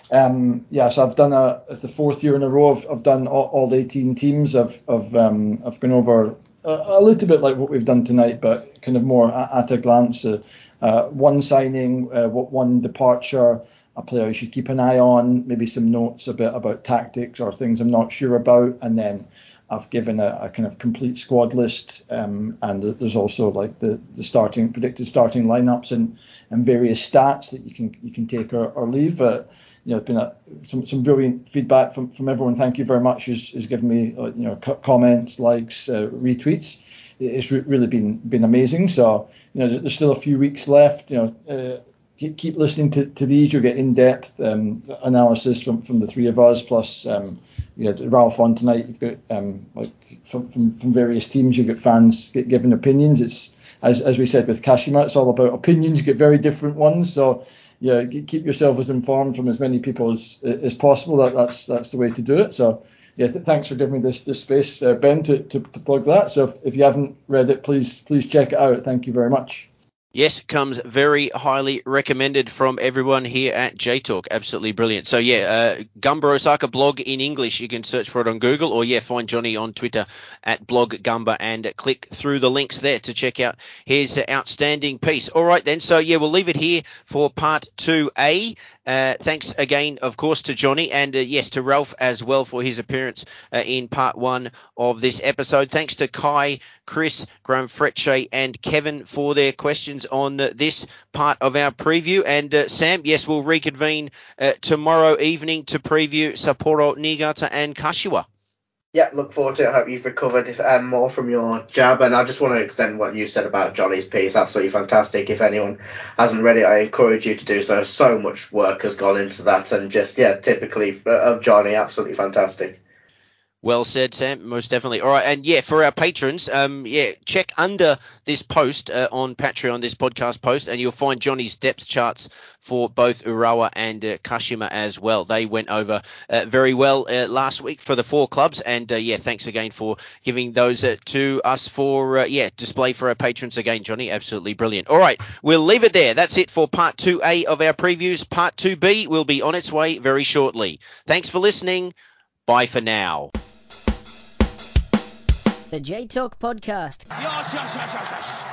Um, yeah, so I've done a, it's the fourth year in a row. I've, I've done all, all eighteen teams. I've, I've, um, I've gone over a, a little bit like what we've done tonight, but kind of more at, at a glance. Uh, uh, one signing, uh, one departure, a player you should keep an eye on, maybe some notes a bit about tactics or things I'm not sure about, and then I've given a, a kind of complete squad list, um, and there's also like the, the starting predicted starting lineups and, and various stats that you can you can take or, or leave. Uh, you know, it's been a, some some brilliant feedback from, from everyone. Thank you very much. Who's, who's given me uh, you know comments, likes, uh, retweets. It's re- really been been amazing. So you know, there's still a few weeks left. You know. Uh, Keep, keep listening to, to these. You'll get in-depth um, analysis from, from the three of us, plus um, you know, Ralph on tonight. You've got um, like from, from, from various teams. You get fans get given opinions. It's as as we said with Kashima, it's all about opinions. You get very different ones. So yeah, keep yourself as informed from as many people as as possible. That that's that's the way to do it. So yeah, th- thanks for giving me this this space, uh, Ben, to, to to plug that. So if, if you haven't read it, please please check it out. Thank you very much. Yes, comes very highly recommended from everyone here at J Talk. Absolutely brilliant. So yeah, uh, Gumba Osaka blog in English. You can search for it on Google, or yeah, find Johnny on Twitter at blog Gumba and click through the links there to check out his outstanding piece. All right then. So yeah, we'll leave it here for part two A. Uh, thanks again, of course, to Johnny and uh, yes, to Ralph as well for his appearance uh, in part one of this episode. Thanks to Kai, Chris, Graham Fretche and Kevin for their questions on uh, this part of our preview. And uh, Sam, yes, we'll reconvene uh, tomorrow evening to preview Sapporo, Niigata and Kashiwa. Yeah, look forward to it. I hope you've recovered um, more from your jab. And I just want to extend what you said about Johnny's piece. Absolutely fantastic. If anyone hasn't read it, I encourage you to do so. So much work has gone into that. And just, yeah, typically of Johnny, absolutely fantastic. Well said, Sam. Most definitely. All right. And yeah, for our patrons, um, yeah, check under this post uh, on Patreon, this podcast post, and you'll find Johnny's depth charts for both Urawa and uh, Kashima as well. They went over uh, very well uh, last week for the four clubs. And uh, yeah, thanks again for giving those uh, to us for, uh, yeah, display for our patrons again, Johnny. Absolutely brilliant. All right. We'll leave it there. That's it for part two A of our previews. Part two B will be on its way very shortly. Thanks for listening. Bye for now. The J Talk Podcast. Yes, yes, yes, yes, yes.